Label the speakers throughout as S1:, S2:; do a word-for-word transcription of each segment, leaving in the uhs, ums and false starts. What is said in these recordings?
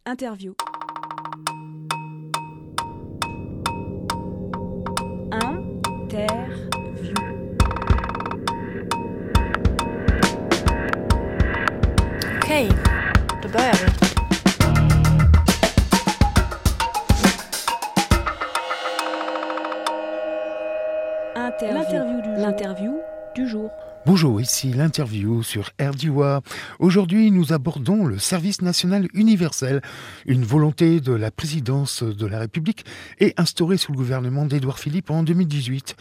S1: Interview. Interview.
S2: Okej, då börjar vi.
S1: Interview. L'interview du jour. L'interview du jour.
S3: Bonjour, ici l'interview sur R D U A. Aujourd'hui, nous abordons le service national universel, une volonté de la présidence de la République et instaurée sous le gouvernement d'Édouard Philippe en deux mille dix-huit.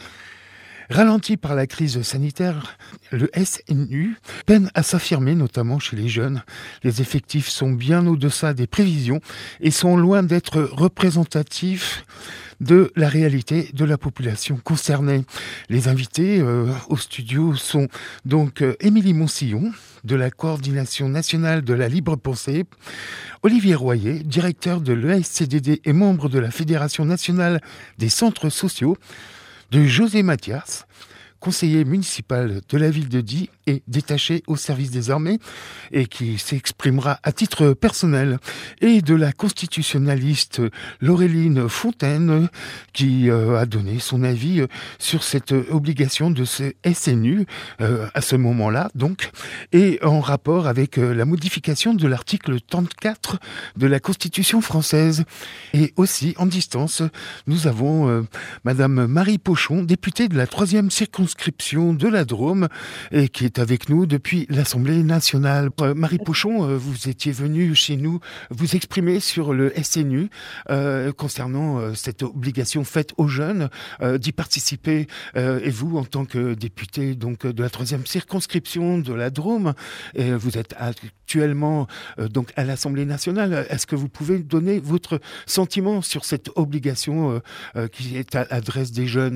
S3: Ralenti par la crise sanitaire, le S N U peine à s'affirmer, notamment chez les jeunes. Les effectifs sont bien au-deçà des prévisions et sont loin d'être représentatifs de la réalité de la population concernée. Les invités euh, au studio sont donc euh, Émilie Moncillon, de la Coordination nationale de la libre pensée, Olivier Royer, directeur de l'E S C D D et membre de la Fédération nationale des centres sociaux, de José Mathias, conseiller municipal de la ville de Die et détaché au service des armées et qui s'exprimera à titre personnel, et de la constitutionnaliste Laureline Fontaine qui euh, a donné son avis sur cette obligation de ce S N U euh, à ce moment-là donc, et en rapport avec euh, la modification de l'article trente-quatre de la Constitution française. Et aussi en distance, nous avons euh, Madame Marie Pochon, députée de la troisième circonscription de la Drôme et qui est avec nous depuis l'Assemblée nationale. Euh, Marie Pochon, euh, vous étiez venue chez nous vous exprimer sur le S N U euh, concernant euh, cette obligation faite aux jeunes euh, d'y participer. Euh, et vous, en tant que députée donc, de la troisième circonscription de la Drôme, et vous êtes actuellement euh, donc, à l'Assemblée nationale. Est-ce que vous pouvez donner votre sentiment sur cette obligation euh, euh, qui est à l'adresse des jeunes ?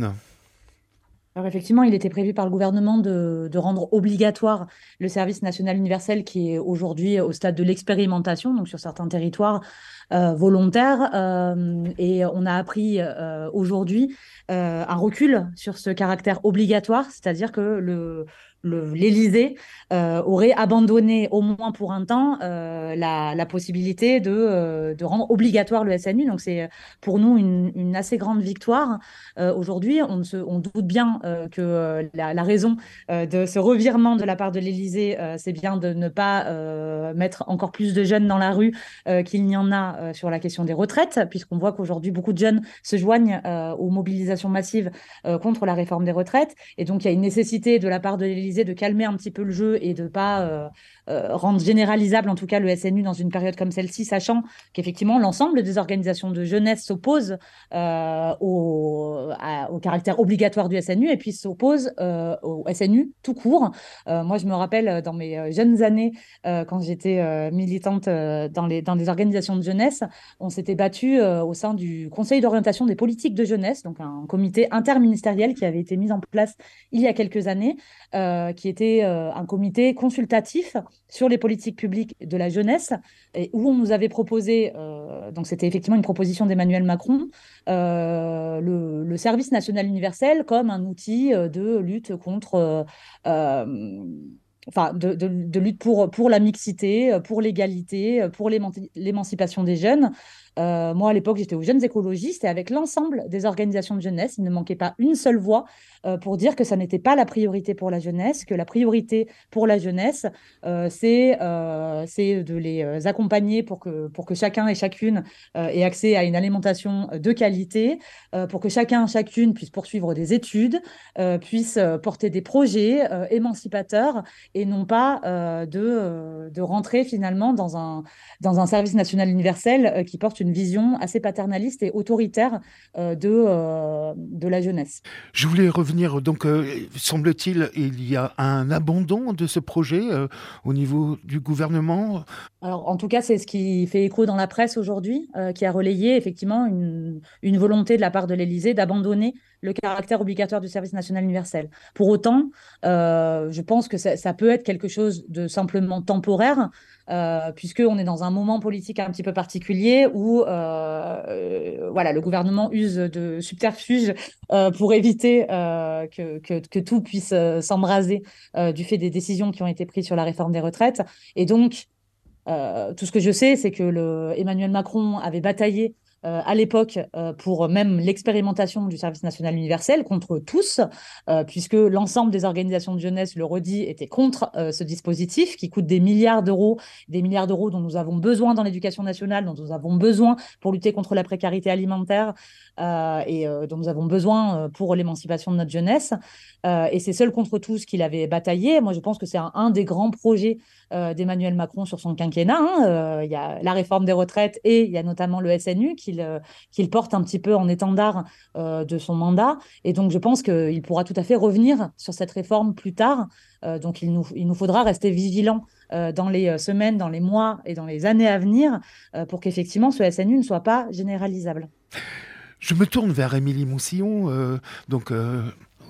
S4: Alors effectivement, il était prévu par le gouvernement de, de rendre obligatoire le service national universel qui est aujourd'hui au stade de l'expérimentation, donc sur certains territoires euh, volontaires. Euh, et on a appris euh, aujourd'hui euh, un recul sur ce caractère obligatoire, c'est-à-dire que le, le, l'Élysée euh, aurait abandonné, au moins pour un temps, euh, la, la possibilité de, euh, de rendre obligatoire le S N U. Donc c'est pour nous une, une assez grande victoire. Euh, aujourd'hui, on, se, on doute bien euh, que euh, la, la raison euh, de ce revirement de la part de l'Élysée, euh, c'est bien de ne pas euh, mettre encore plus de jeunes dans la rue euh, qu'il n'y en a euh, sur la question des retraites, puisqu'on voit qu'aujourd'hui, beaucoup de jeunes se joignent euh, aux mobilisations massives euh, contre la réforme des retraites. Et donc, il y a une nécessité de la part de l'Élysée de calmer un petit peu le jeu et de ne pas euh, euh, rendre généralisable, en tout cas, le S N U dans une période comme celle-ci, sachant qu'effectivement, l'ensemble des organisations de jeunesse s'opposent euh, au, à, au caractère obligatoire du S N U et puis s'oppose euh, au S N U tout court. Euh, moi, je me rappelle dans mes jeunes années, euh, quand j'étais euh, militante euh, dans, les, dans les organisations de jeunesse, on s'était battu euh, au sein du Conseil d'orientation des politiques de jeunesse, donc un comité interministériel qui avait été mis en place il y a quelques années, euh, qui était euh, un comité consultatif sur les politiques publiques de la jeunesse, et où on nous avait proposé, euh, donc c'était effectivement une proposition d'Emmanuel Macron, euh, le, le service national universel comme un outil euh, de lutte contre, euh, euh, enfin, de, de, de lutte pour, pour la mixité, pour l'égalité, pour l'émanci- l'émancipation des jeunes. Euh, moi, à l'époque, j'étais aux Jeunes écologistes et avec l'ensemble des organisations de jeunesse, il ne manquait pas une seule voix euh, pour dire que ça n'était pas la priorité pour la jeunesse, que la priorité pour la jeunesse, euh, c'est, euh, c'est de les euh, accompagner pour que, pour que chacun et chacune euh, ait accès à une alimentation de qualité, euh, pour que chacun et chacune puisse poursuivre des études, euh, puisse euh, porter des projets euh, émancipateurs et non pas euh, de, euh, de rentrer finalement dans un, dans un service national universel euh, qui porte une vision assez paternaliste et autoritaire euh, de, euh, de la jeunesse.
S3: Je voulais revenir, donc euh, semble-t-il, il y a un abandon de ce projet euh, au niveau du gouvernement.
S4: Alors, en tout cas, c'est ce qui fait écho dans la presse aujourd'hui, euh, qui a relayé effectivement une, une volonté de la part de l'Élysée d'abandonner le caractère obligatoire du service national universel. Pour autant, euh, je pense que ça, ça peut être quelque chose de simplement temporaire, euh, puisqu'on est dans un moment politique un petit peu particulier où euh, euh, voilà, le gouvernement use de subterfuges euh, pour éviter euh, que, que, que tout puisse euh, s'embraser euh, du fait des décisions qui ont été prises sur la réforme des retraites. Et donc, Euh, tout ce que je sais, c'est que le, Emmanuel Macron avait bataillé euh, à l'époque euh, pour même l'expérimentation du service national universel contre tous, euh, puisque l'ensemble des organisations de jeunesse, le redit, étaient contre euh, ce dispositif qui coûte des milliards d'euros, des milliards d'euros dont nous avons besoin dans l'éducation nationale, dont nous avons besoin pour lutter contre la précarité alimentaire euh, et euh, dont nous avons besoin euh, pour l'émancipation de notre jeunesse. Euh, et c'est seul contre tous qu'il avait bataillé. Moi, je pense que c'est un, un des grands projets euh, d'Emmanuel Macron sur son quinquennat. Hein. Euh, il y a la réforme des retraites et il y a notamment le S N U qu'il euh, qu'il porte un petit peu en étendard euh, de son mandat. Et donc, je pense qu'il pourra tout à fait revenir sur cette réforme plus tard. Euh, donc, il nous, il nous faudra rester vigilants euh, dans les semaines, dans les mois et dans les années à venir euh, pour qu'effectivement ce S N U ne soit pas généralisable.
S3: Je me tourne vers Émilie Moussillon, euh, donc euh,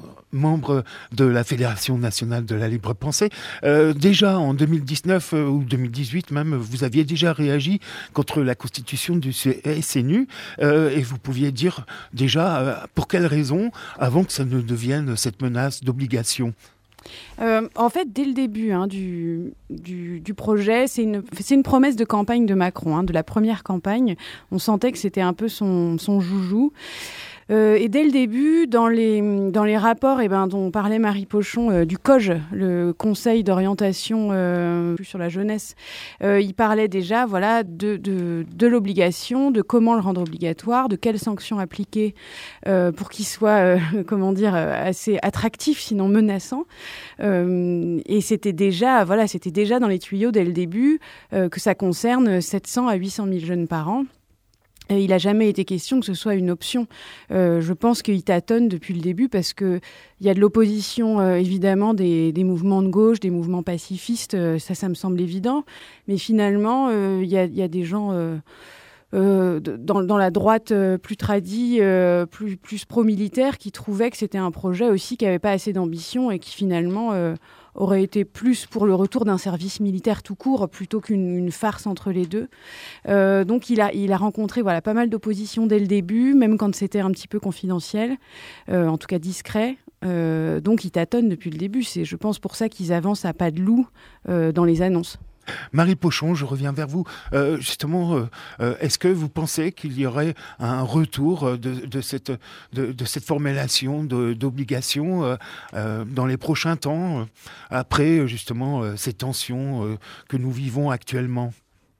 S3: membre de la Fédération nationale de la libre pensée. Euh, déjà en deux mille dix-neuf euh, ou deux mille dix-huit même, vous aviez déjà réagi contre la constitution du S N U euh, et vous pouviez dire déjà euh, pour quelles raisons avant que ça ne devienne cette menace d'obligation.
S5: Euh, en fait, dès le début hein, du, du, du projet, c'est une, c'est une promesse de campagne de Macron, hein, de la première campagne. On sentait que c'était un peu son, son joujou. Euh, et dès le début, dans les, dans les rapports eh ben, dont parlait Marie Pochon euh, du C O J, le Conseil d'orientation euh, sur la jeunesse, euh, il parlait déjà voilà, de, de, de l'obligation, de comment le rendre obligatoire, de quelles sanctions appliquer euh, pour qu'il soit euh, comment dire, assez attractif, sinon menaçant. Euh, et c'était déjà, voilà, c'était déjà dans les tuyaux dès le début euh, que ça concerne sept cents à huit cent mille jeunes par an. Et il n'a jamais été question que ce soit une option. Euh, je pense qu'il tâtonne depuis le début parce qu'il y a de l'opposition, euh, évidemment, des, des mouvements de gauche, des mouvements pacifistes. Euh, ça, ça me semble évident. Mais finalement, il euh, y, y a des gens euh, euh, dans, dans la droite euh, plus tradie, euh, plus, plus pro-militaire, qui trouvaient que c'était un projet aussi qui n'avait pas assez d'ambition et qui finalement... Euh, aurait été plus pour le retour d'un service militaire tout court plutôt qu'une une farce entre les deux. Euh, donc il a, il a rencontré voilà, pas mal d'opposition dès le début, même quand c'était un petit peu confidentiel, euh, en tout cas discret. Euh, donc il tâtonne depuis le début. C'est, je pense, pour ça qu'ils avancent à pas de loup euh, dans les annonces.
S3: Marie Pochon, je reviens vers vous. Euh, justement, euh, euh, est-ce que vous pensez qu'il y aurait un retour de, de, cette, de, de cette formulation de, d'obligation euh, euh, dans les prochains temps, euh, après justement euh, ces tensions euh, que nous vivons actuellement ?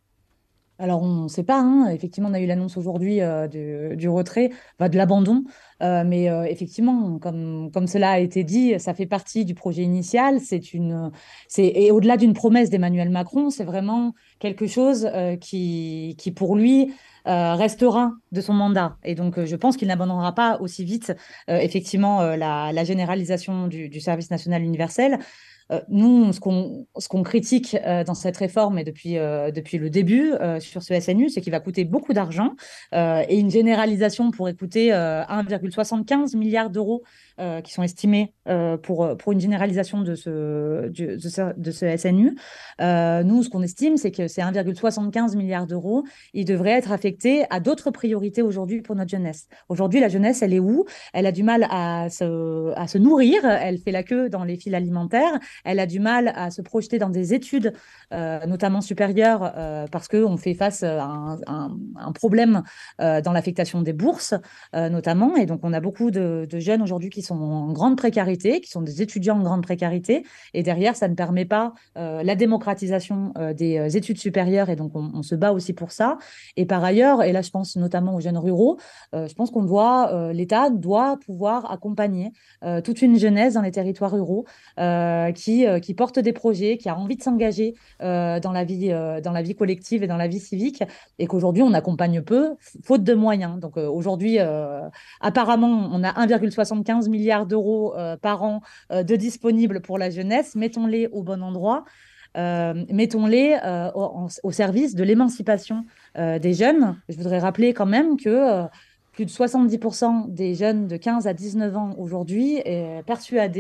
S4: Alors, on ne sait pas. Hein. Effectivement, on a eu l'annonce aujourd'hui euh, du, du retrait, enfin, de l'abandon. Euh, mais euh, effectivement, comme, comme cela a été dit, ça fait partie du projet initial. C'est une, c'est, et au-delà d'une promesse d'Emmanuel Macron, c'est vraiment quelque chose euh, qui, qui, pour lui, euh, restera de son mandat. Et donc, euh, je pense qu'il n'abandonnera pas aussi vite, euh, effectivement, euh, la, la généralisation du, du service national universel. Euh, nous, ce qu'on, ce qu'on critique euh, dans cette réforme et depuis, euh, depuis le début euh, sur ce S N U, c'est qu'il va coûter beaucoup d'argent euh, et une généralisation pourrait coûter euh, un virgule soixante-quinze milliard d'euros euh, qui sont estimés euh, pour, pour une généralisation de ce, du- de ce, de ce S N U. Euh, nous, ce qu'on estime, c'est que ces un virgule soixante-quinze milliard d'euros, ils devraient être affectés à d'autres priorités aujourd'hui pour notre jeunesse. Aujourd'hui, la jeunesse, elle est où? Elle a du mal à se, à se nourrir, elle fait la queue dans les files alimentaires, elle a du mal à se projeter dans des études, euh, notamment supérieures, euh, parce qu'on fait face à un, un- un problème euh, dans l'affectation des bourses, euh, notamment. Et donc, on a beaucoup de, de jeunes aujourd'hui qui sont en grande précarité, qui sont des étudiants en grande précarité. Et derrière, ça ne permet pas euh, la démocratisation euh, des euh, études supérieures. Et donc, on, on se bat aussi pour ça. Et par ailleurs, et là, je pense notamment aux jeunes ruraux, euh, je pense qu'on doit, euh, l'État doit pouvoir accompagner euh, toute une jeunesse dans les territoires ruraux euh, qui, euh, qui porte des projets, qui a envie de s'engager euh, dans la vie, euh, dans la vie collective et dans la vie civique, et qu'aujourd'hui, on accompagne peu, faute de moyens. Donc euh, aujourd'hui, euh, apparemment, on a un virgule soixante-quinze milliard d'euros euh, par an euh, de disponibles pour la jeunesse. Mettons-les au bon endroit. Euh, mettons-les euh, au, au service de l'émancipation euh, des jeunes. Je voudrais rappeler quand même que euh, plus de soixante-dix pour cent des jeunes de quinze à dix-neuf ans aujourd'hui est persuadé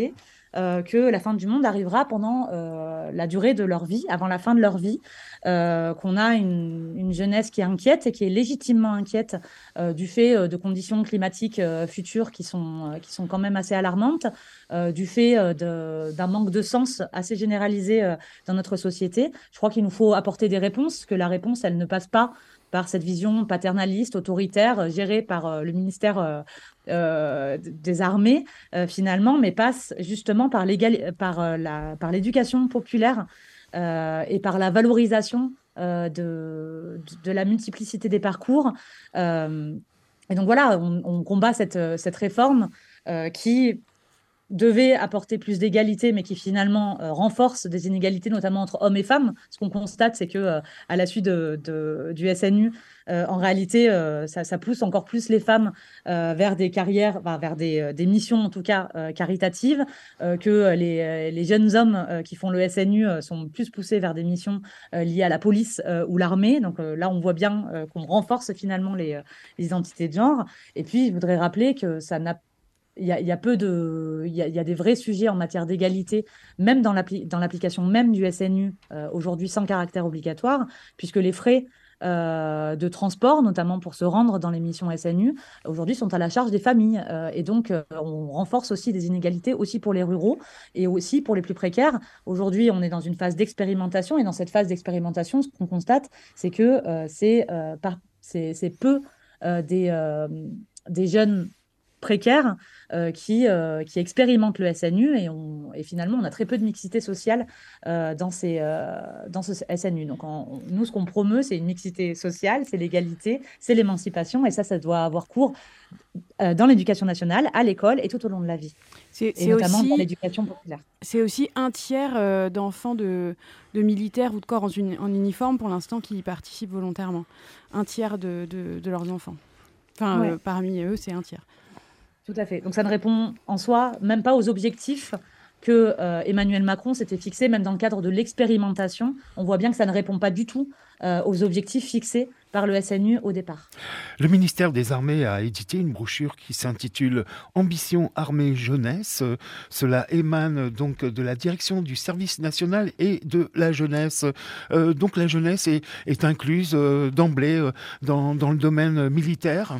S4: euh, que la fin du monde arrivera pendant euh, la durée de leur vie, avant la fin de leur vie, euh, qu'on a une, une jeunesse qui est inquiète et qui est légitimement inquiète euh, du fait euh, de conditions climatiques euh, futures qui sont, euh, qui sont quand même assez alarmantes, euh, du fait euh, de, d'un manque de sens assez généralisé euh, dans notre société. Je crois qu'il nous faut apporter des réponses, que la réponse, elle ne passe pas par cette vision paternaliste, autoritaire, gérée par euh, le ministère euh, euh, des Armées, euh, finalement, mais passe justement par, par, euh, la, par l'éducation populaire euh, et par la valorisation euh, de, de la multiplicité des parcours. Euh, et donc voilà, on, on combat cette, cette réforme euh, qui devait apporter plus d'égalité, mais qui finalement euh, renforce des inégalités, notamment entre hommes et femmes. Ce qu'on constate, c'est que euh, à la suite de, de, du S N U, euh, en réalité, euh, ça, ça pousse encore plus les femmes euh, vers des carrières, enfin, vers des, des missions en tout cas euh, caritatives, euh, que les, les jeunes hommes euh, qui font le S N U euh, sont plus poussés vers des missions euh, liées à la police euh, ou l'armée. Donc euh, là, on voit bien euh, qu'on renforce finalement les, les identités de genre. Et puis, je voudrais rappeler que ça n'a Il y, a, il y a peu de, il y a, il y a des vrais sujets en matière d'égalité, même dans, l'appli, dans l'application même du S N U, euh, aujourd'hui sans caractère obligatoire, puisque les frais euh, de transport, notamment pour se rendre dans les missions S N U, aujourd'hui sont à la charge des familles. Euh, et donc, euh, on renforce aussi des inégalités aussi pour les ruraux et aussi pour les plus précaires. Aujourd'hui, on est dans une phase d'expérimentation, et dans cette phase d'expérimentation, ce qu'on constate, c'est que euh, c'est, euh, par, c'est, c'est peu euh, des, euh, des jeunes précaires euh, qui, euh, qui expérimentent le S N U et, on, et finalement on a très peu de mixité sociale euh, dans, ces, euh, dans ce S N U. Donc on, nous ce qu'on promeut c'est une mixité sociale, c'est l'égalité, c'est l'émancipation et ça ça doit avoir cours euh, dans l'éducation nationale, à l'école et tout au long de la vie.
S5: C'est,
S4: et
S5: c'est
S4: notamment
S5: aussi,
S4: dans l'éducation populaire.
S5: C'est aussi un tiers euh, d'enfants de, de militaires ou de corps en, uni, en uniforme pour l'instant qui y participent volontairement. Un tiers de, de, de leurs enfants. Enfin ouais. euh, parmi eux c'est un tiers.
S4: Tout à fait. Donc ça ne répond en soi même pas aux objectifs que euh, Emmanuel Macron s'était fixés, même dans le cadre de l'expérimentation. On voit bien que ça ne répond pas du tout euh, aux objectifs fixés par le S N U au départ.
S3: Le ministère des Armées a édité une brochure qui s'intitule « Ambition Armée Jeunesse ». Cela émane donc de la direction du service national et de la jeunesse. Euh, donc la jeunesse est, est incluse euh, d'emblée euh, dans, dans le domaine militaire.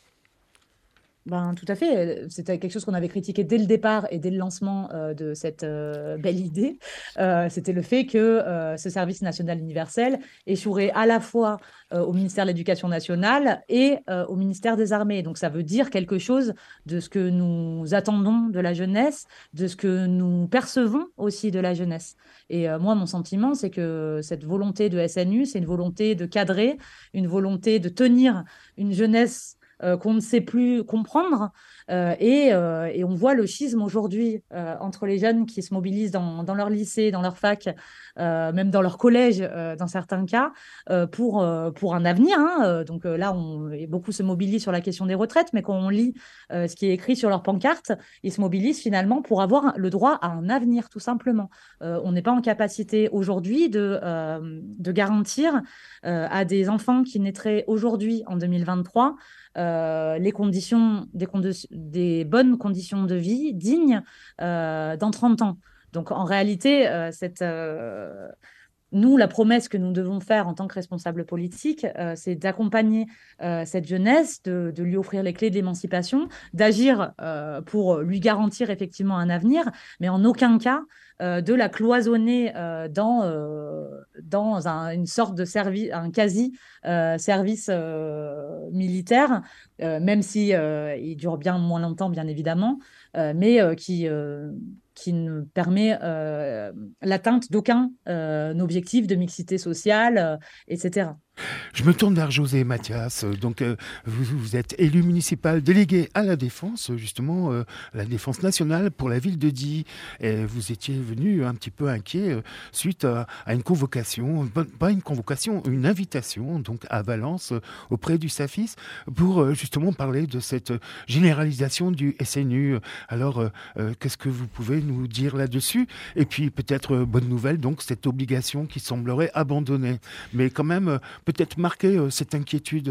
S4: Ben, tout à fait. C'était quelque chose qu'on avait critiqué dès le départ et dès le lancement euh, de cette euh, belle idée. Euh, c'était le fait que euh, ce service national universel échouerait à la fois euh, au ministère de l'Éducation nationale et euh, au ministère des Armées. Donc ça veut dire quelque chose de ce que nous attendons de la jeunesse, de ce que nous percevons aussi de la jeunesse. Et euh, moi, mon sentiment, c'est que cette volonté de S N U, c'est une volonté de cadrer, une volonté de tenir une jeunesse Euh, qu'on ne sait plus comprendre. Euh, et, euh, et on voit le schisme aujourd'hui euh, entre les jeunes qui se mobilisent dans, dans leur lycée, dans leur fac, euh, même dans leur collège, euh, dans certains cas, euh, pour, euh, pour un avenir. Hein. Donc euh, là, on, beaucoup se mobilisent sur la question des retraites, mais quand on lit euh, ce qui est écrit sur leur pancarte, ils se mobilisent finalement pour avoir le droit à un avenir, tout simplement. Euh, on n'est pas en capacité aujourd'hui de, euh, de garantir euh, à des enfants qui naîtraient aujourd'hui, en deux mille vingt-trois, Euh, les conditions, des, condi- des bonnes conditions de vie dignes euh, dans trente ans. Donc en réalité, euh, cette, euh, nous, la promesse que nous devons faire en tant que responsables politiques, euh, c'est d'accompagner euh, cette jeunesse, de, de lui offrir les clés de l'émancipation, d'agir euh, pour lui garantir effectivement un avenir, mais en aucun cas euh, de la cloisonner euh, dans, euh, dans un, une sorte de service, un quasi-service euh, euh, militaire, euh, même si euh, il dure bien moins longtemps, bien évidemment, euh, mais euh, qui... Euh, qui ne permet euh, l'atteinte d'aucun euh, objectif de mixité sociale, euh, et cetera.
S3: Je me tourne vers José Mathias. Donc, euh, vous, vous êtes élu municipal délégué à la défense, justement, euh, la défense nationale pour la ville de Die. Et vous étiez venu un petit peu inquiet euh, suite à, à une convocation, pas une convocation, une invitation, donc à Valence, euh, auprès du SAFIS, pour euh, justement parler de cette généralisation du S N U. Alors, euh, euh, qu'est-ce que vous pouvez nous dire là-dessus ? Et puis, peut-être, euh, bonne nouvelle, donc, cette obligation qui semblerait abandonnée. Mais quand même, euh, peut-être marquer euh, cette inquiétude.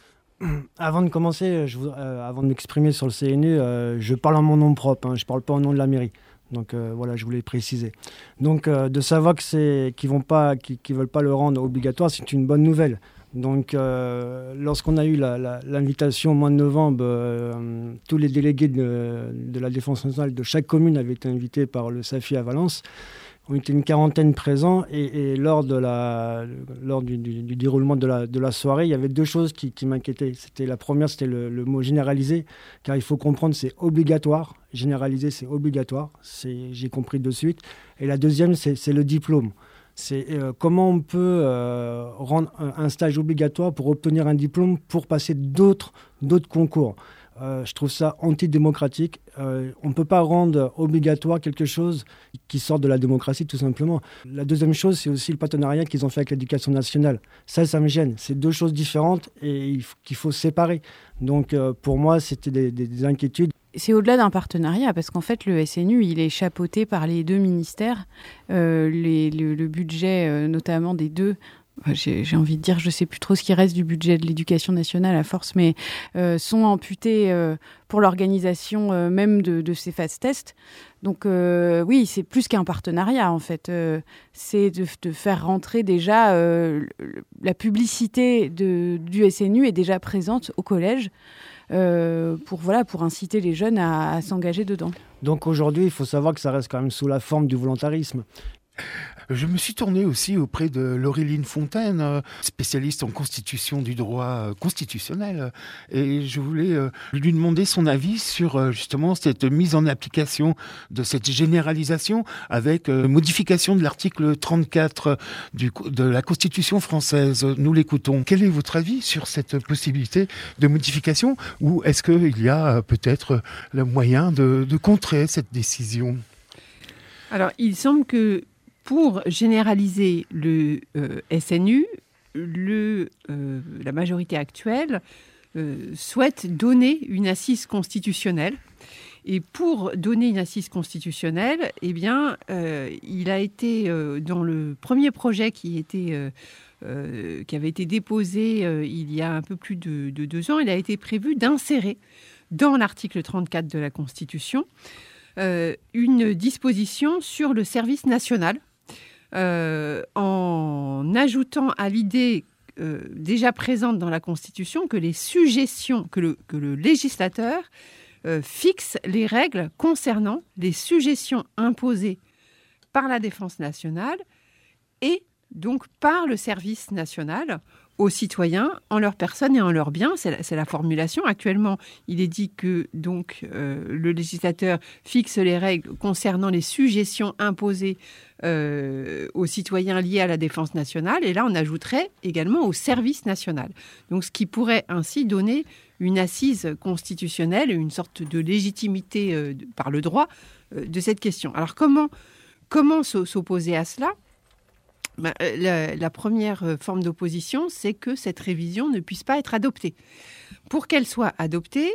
S6: Avant de commencer, je voudrais, euh, avant de m'exprimer sur le C N U, euh, je parle en mon nom propre, hein, je ne parle pas au nom de la mairie. Donc euh, voilà, je voulais préciser. Donc euh, de savoir que c'est, qu'ils vont pas, qu'ils, qu'ils veulent pas le rendre obligatoire, c'est une bonne nouvelle. Donc euh, lorsqu'on a eu la, la, l'invitation au mois de novembre, euh, tous les délégués de, de la Défense nationale de chaque commune avaient été invités par le SAFI à Valence. On était une quarantaine présents et, et lors, de la, lors du, du, du déroulement de la, de la soirée, il y avait deux choses qui, qui m'inquiétaient. C'était, la première, c'était le, le mot généralisé, car il faut comprendre, c'est obligatoire. Généralisé, c'est obligatoire. C'est, j'ai compris de suite. Et la deuxième, c'est, c'est le diplôme. C'est euh, comment on peut euh, rendre un, un stage obligatoire pour obtenir un diplôme pour passer d'autres, d'autres concours. Euh, je trouve ça antidémocratique. Euh, on ne peut pas rendre obligatoire quelque chose qui sort de la démocratie, tout simplement. La deuxième chose, c'est aussi le partenariat qu'ils ont fait avec l'éducation nationale. Ça, ça me gêne. C'est deux choses différentes et il faut, qu'il faut séparer. Donc, euh, pour moi, c'était des, des, des inquiétudes.
S5: C'est au-delà d'un partenariat, parce qu'en fait, le S N U, il est chapeauté par les deux ministères. Euh, les, le, le budget, euh, notamment des deux... J'ai, j'ai envie de dire, je ne sais plus trop ce qui reste du budget de l'éducation nationale à force, mais euh, sont amputés euh, pour l'organisation euh, même de, de ces phases tests. Donc euh, oui, c'est plus qu'un partenariat en fait. Euh, c'est de, de faire rentrer déjà euh, la publicité de, du S N U est déjà présente au collège euh, pour, voilà, pour inciter les jeunes à, à s'engager dedans.
S6: Donc aujourd'hui, il faut savoir que ça reste quand même sous la forme du volontarisme.
S3: Je me suis tourné aussi auprès de Laureline Fontaine, spécialiste en constitution du droit constitutionnel, et je voulais lui demander son avis sur justement cette mise en application de cette généralisation avec modification de l'article trente-quatre du, de la Constitution française. Nous l'écoutons. Quel est votre avis sur cette possibilité de modification, ou est-ce qu'il y a peut-être le moyen de, de contrer cette décision ?
S7: Alors, il semble que pour généraliser le euh, S N U, le, euh, la majorité actuelle euh, souhaite donner une assise constitutionnelle. Et pour donner une assise constitutionnelle, eh bien, euh, il a été, euh, dans le premier projet qui, était, euh, euh, qui avait été déposé euh, il y a un peu plus de, de deux ans, il a été prévu d'insérer dans l'article trente-quatre de la Constitution euh, une disposition sur le service national, Euh, en ajoutant à l'idée euh, déjà présente dans la Constitution que les sujétions, que le, que le législateur euh, fixe les règles concernant les sujétions imposées par la défense nationale et donc par le service national aux citoyens en leur personne et en leurs biens. C'est la, c'est la formulation. Actuellement, il est dit que donc euh, le législateur fixe les règles concernant les sujétions imposées euh, aux citoyens liés à la défense nationale. Et là, on ajouterait également au service national. Donc, ce qui pourrait ainsi donner une assise constitutionnelle, une sorte de légitimité euh, de, par le droit euh, de cette question. Alors, comment, comment s'opposer à cela ? Ben, la, la première forme d'opposition, c'est que cette révision ne puisse pas être adoptée. Pour qu'elle soit adoptée,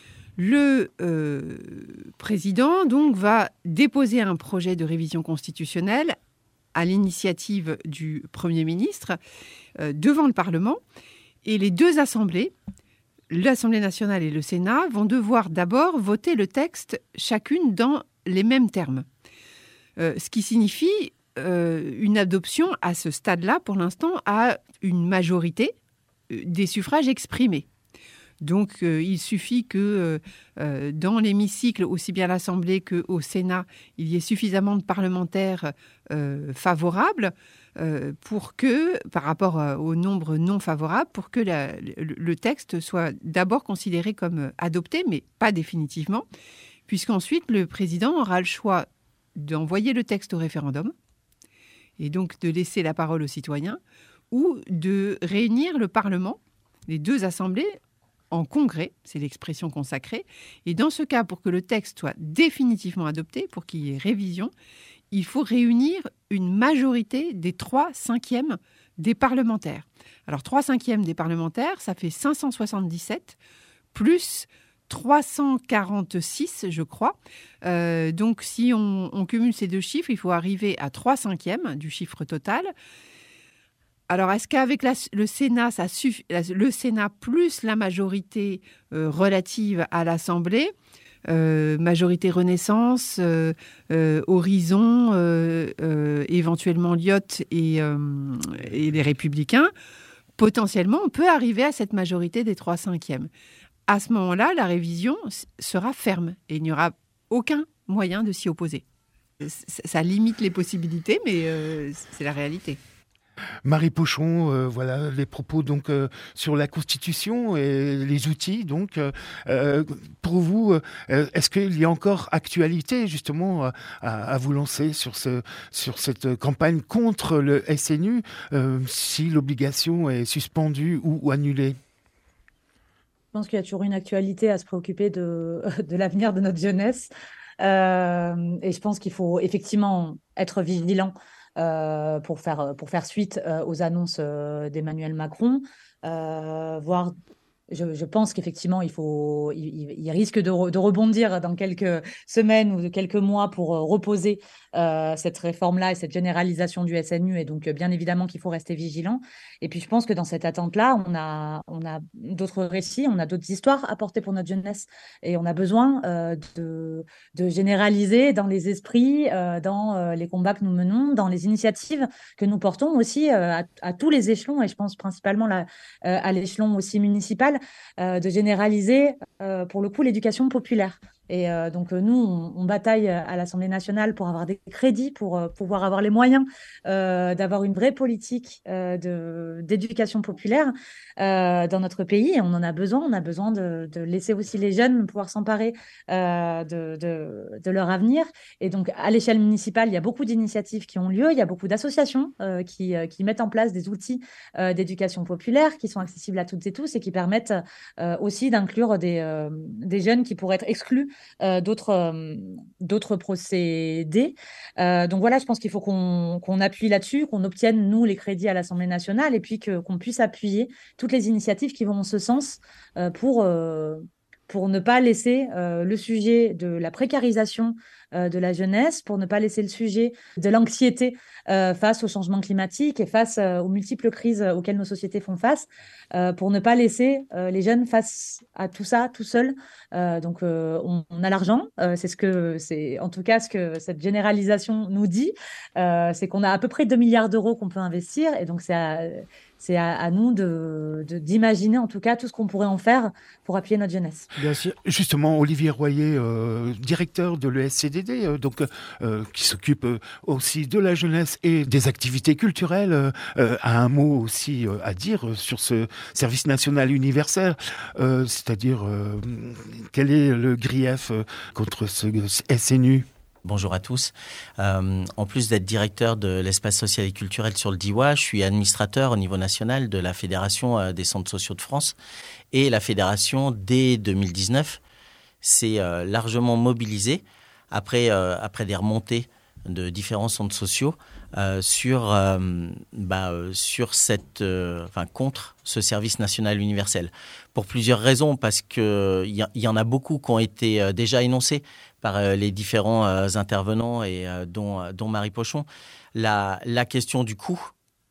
S7: le euh, président donc, va déposer un projet de révision constitutionnelle à l'initiative du Premier ministre euh, devant le Parlement. Et les deux assemblées, l'Assemblée nationale et le Sénat, vont devoir d'abord voter le texte chacune dans les mêmes termes. Euh, ce qui signifie Euh, une adoption à ce stade-là, pour l'instant, à une majorité euh, des suffrages exprimés. Donc, euh, il suffit que euh, dans l'hémicycle, aussi bien à l'Assemblée qu'au Sénat, il y ait suffisamment de parlementaires euh, favorables euh, pour que, par rapport euh, au nombre non favorable, pour que la, le, le texte soit d'abord considéré comme adopté, mais pas définitivement, puisqu'ensuite, le président aura le choix d'envoyer le texte au référendum, et donc de laisser la parole aux citoyens, ou de réunir le Parlement, les deux assemblées, en congrès, c'est l'expression consacrée. Et dans ce cas, pour que le texte soit définitivement adopté, pour qu'il y ait révision, il faut réunir une majorité des trois cinquièmes des parlementaires. Alors, trois cinquièmes des parlementaires, ça fait cinq cent soixante-dix-sept, plus trois cent quarante-six, je crois. Euh, donc, si on, on cumule ces deux chiffres, il faut arriver à trois cinquièmes du chiffre total. Alors, est-ce qu'avec la, le Sénat, ça suffit, le Sénat plus la majorité euh, relative à l'Assemblée, euh, majorité Renaissance, euh, euh, Horizon, euh, euh, éventuellement Lyotte et, euh, et les Républicains, potentiellement, on peut arriver à cette majorité des trois cinquièmes. À ce moment-là, la révision sera ferme et il n'y aura aucun moyen de s'y opposer. Ça limite les possibilités, mais euh, c'est la réalité.
S3: Marie Pochon, euh, voilà les propos donc euh, sur la Constitution et les outils. Donc, euh, pour vous, euh, est-ce qu'il y a encore actualité justement à, à vous lancer sur ce sur cette campagne contre le S N U euh, si l'obligation est suspendue ou, ou annulée?
S4: Je pense qu'il y a toujours une actualité à se préoccuper de, de l'avenir de notre jeunesse. Euh, et je pense qu'il faut effectivement être vigilant euh, pour faire, pour faire suite euh, aux annonces euh, d'Emmanuel Macron, euh, voire je, je pense qu'effectivement, il, faut, il, il risque de, re, de rebondir dans quelques semaines ou de quelques mois pour reposer euh, cette réforme-là et cette généralisation du S N U. Et donc, bien évidemment qu'il faut rester vigilant. Et puis, je pense que dans cette attente-là, on a, on a d'autres récits, on a d'autres histoires à porter pour notre jeunesse. Et on a besoin euh, de, de généraliser dans les esprits, euh, dans euh, les combats que nous menons, dans les initiatives que nous portons aussi euh, à, à tous les échelons. Et je pense principalement là, euh, à l'échelon aussi municipal. Euh, de généraliser euh, pour le coup l'éducation populaire. Et euh, donc euh, nous, on, on bataille à l'Assemblée nationale pour avoir des crédits, pour euh, pouvoir avoir les moyens euh, d'avoir une vraie politique euh, de, d'éducation populaire euh, dans notre pays. Et on en a besoin. On a besoin de, de laisser aussi les jeunes pouvoir s'emparer euh, de, de, de leur avenir. Et donc, à l'échelle municipale, il y a beaucoup d'initiatives qui ont lieu. Il y a beaucoup d'associations euh, qui, euh, qui mettent en place des outils euh, d'éducation populaire qui sont accessibles à toutes et tous et qui permettent euh, aussi d'inclure des, euh, des jeunes qui pourraient être exclus Euh, d'autres, euh, d'autres procédés. Euh, donc voilà, je pense qu'il faut qu'on, qu'on appuie là-dessus, qu'on obtienne, nous, les crédits à l'Assemblée nationale et puis que, qu'on puisse appuyer toutes les initiatives qui vont en ce sens euh, pour, euh, pour ne pas laisser euh, le sujet de la précarisation euh, de la jeunesse, pour ne pas laisser le sujet de l'anxiété euh, face au changement climatique et face euh, aux multiples crises auxquelles nos sociétés font face, euh, pour ne pas laisser euh, les jeunes face à tout ça tout seuls. Euh, donc, euh, on, on a l'argent, euh, c'est ce que c'est en tout cas ce que cette généralisation nous dit, euh, c'est qu'on a à peu près deux milliards d'euros qu'on peut investir, et donc c'est à, c'est à, à nous de, de, d'imaginer en tout cas tout ce qu'on pourrait en faire pour appuyer notre jeunesse.
S3: Bien sûr. Justement, Olivier Royer, euh, directeur de l'E S C D D, euh, donc euh, qui s'occupe euh, aussi de la jeunesse et des activités culturelles, euh, a un mot aussi euh, à dire sur ce service national universel, euh, c'est-à-dire euh, quel est le grief euh, contre ce S N U?
S8: Bonjour à tous. Euh, en plus d'être directeur de l'espace social et culturel sur le Diois, je suis administrateur au niveau national de la Fédération des centres sociaux de France. Et la Fédération, dès deux mille dix-neuf, s'est euh, largement mobilisée après, euh, après des remontées de différents centres sociaux euh, sur, euh, bah, euh, sur cette, euh, enfin, contre ce service national universel. Pour plusieurs raisons, parce qu'il y, y en a beaucoup qui ont été euh, déjà énoncés par euh, les différents euh, intervenants, et euh, dont, dont Marie Pochon. La, la question du coût,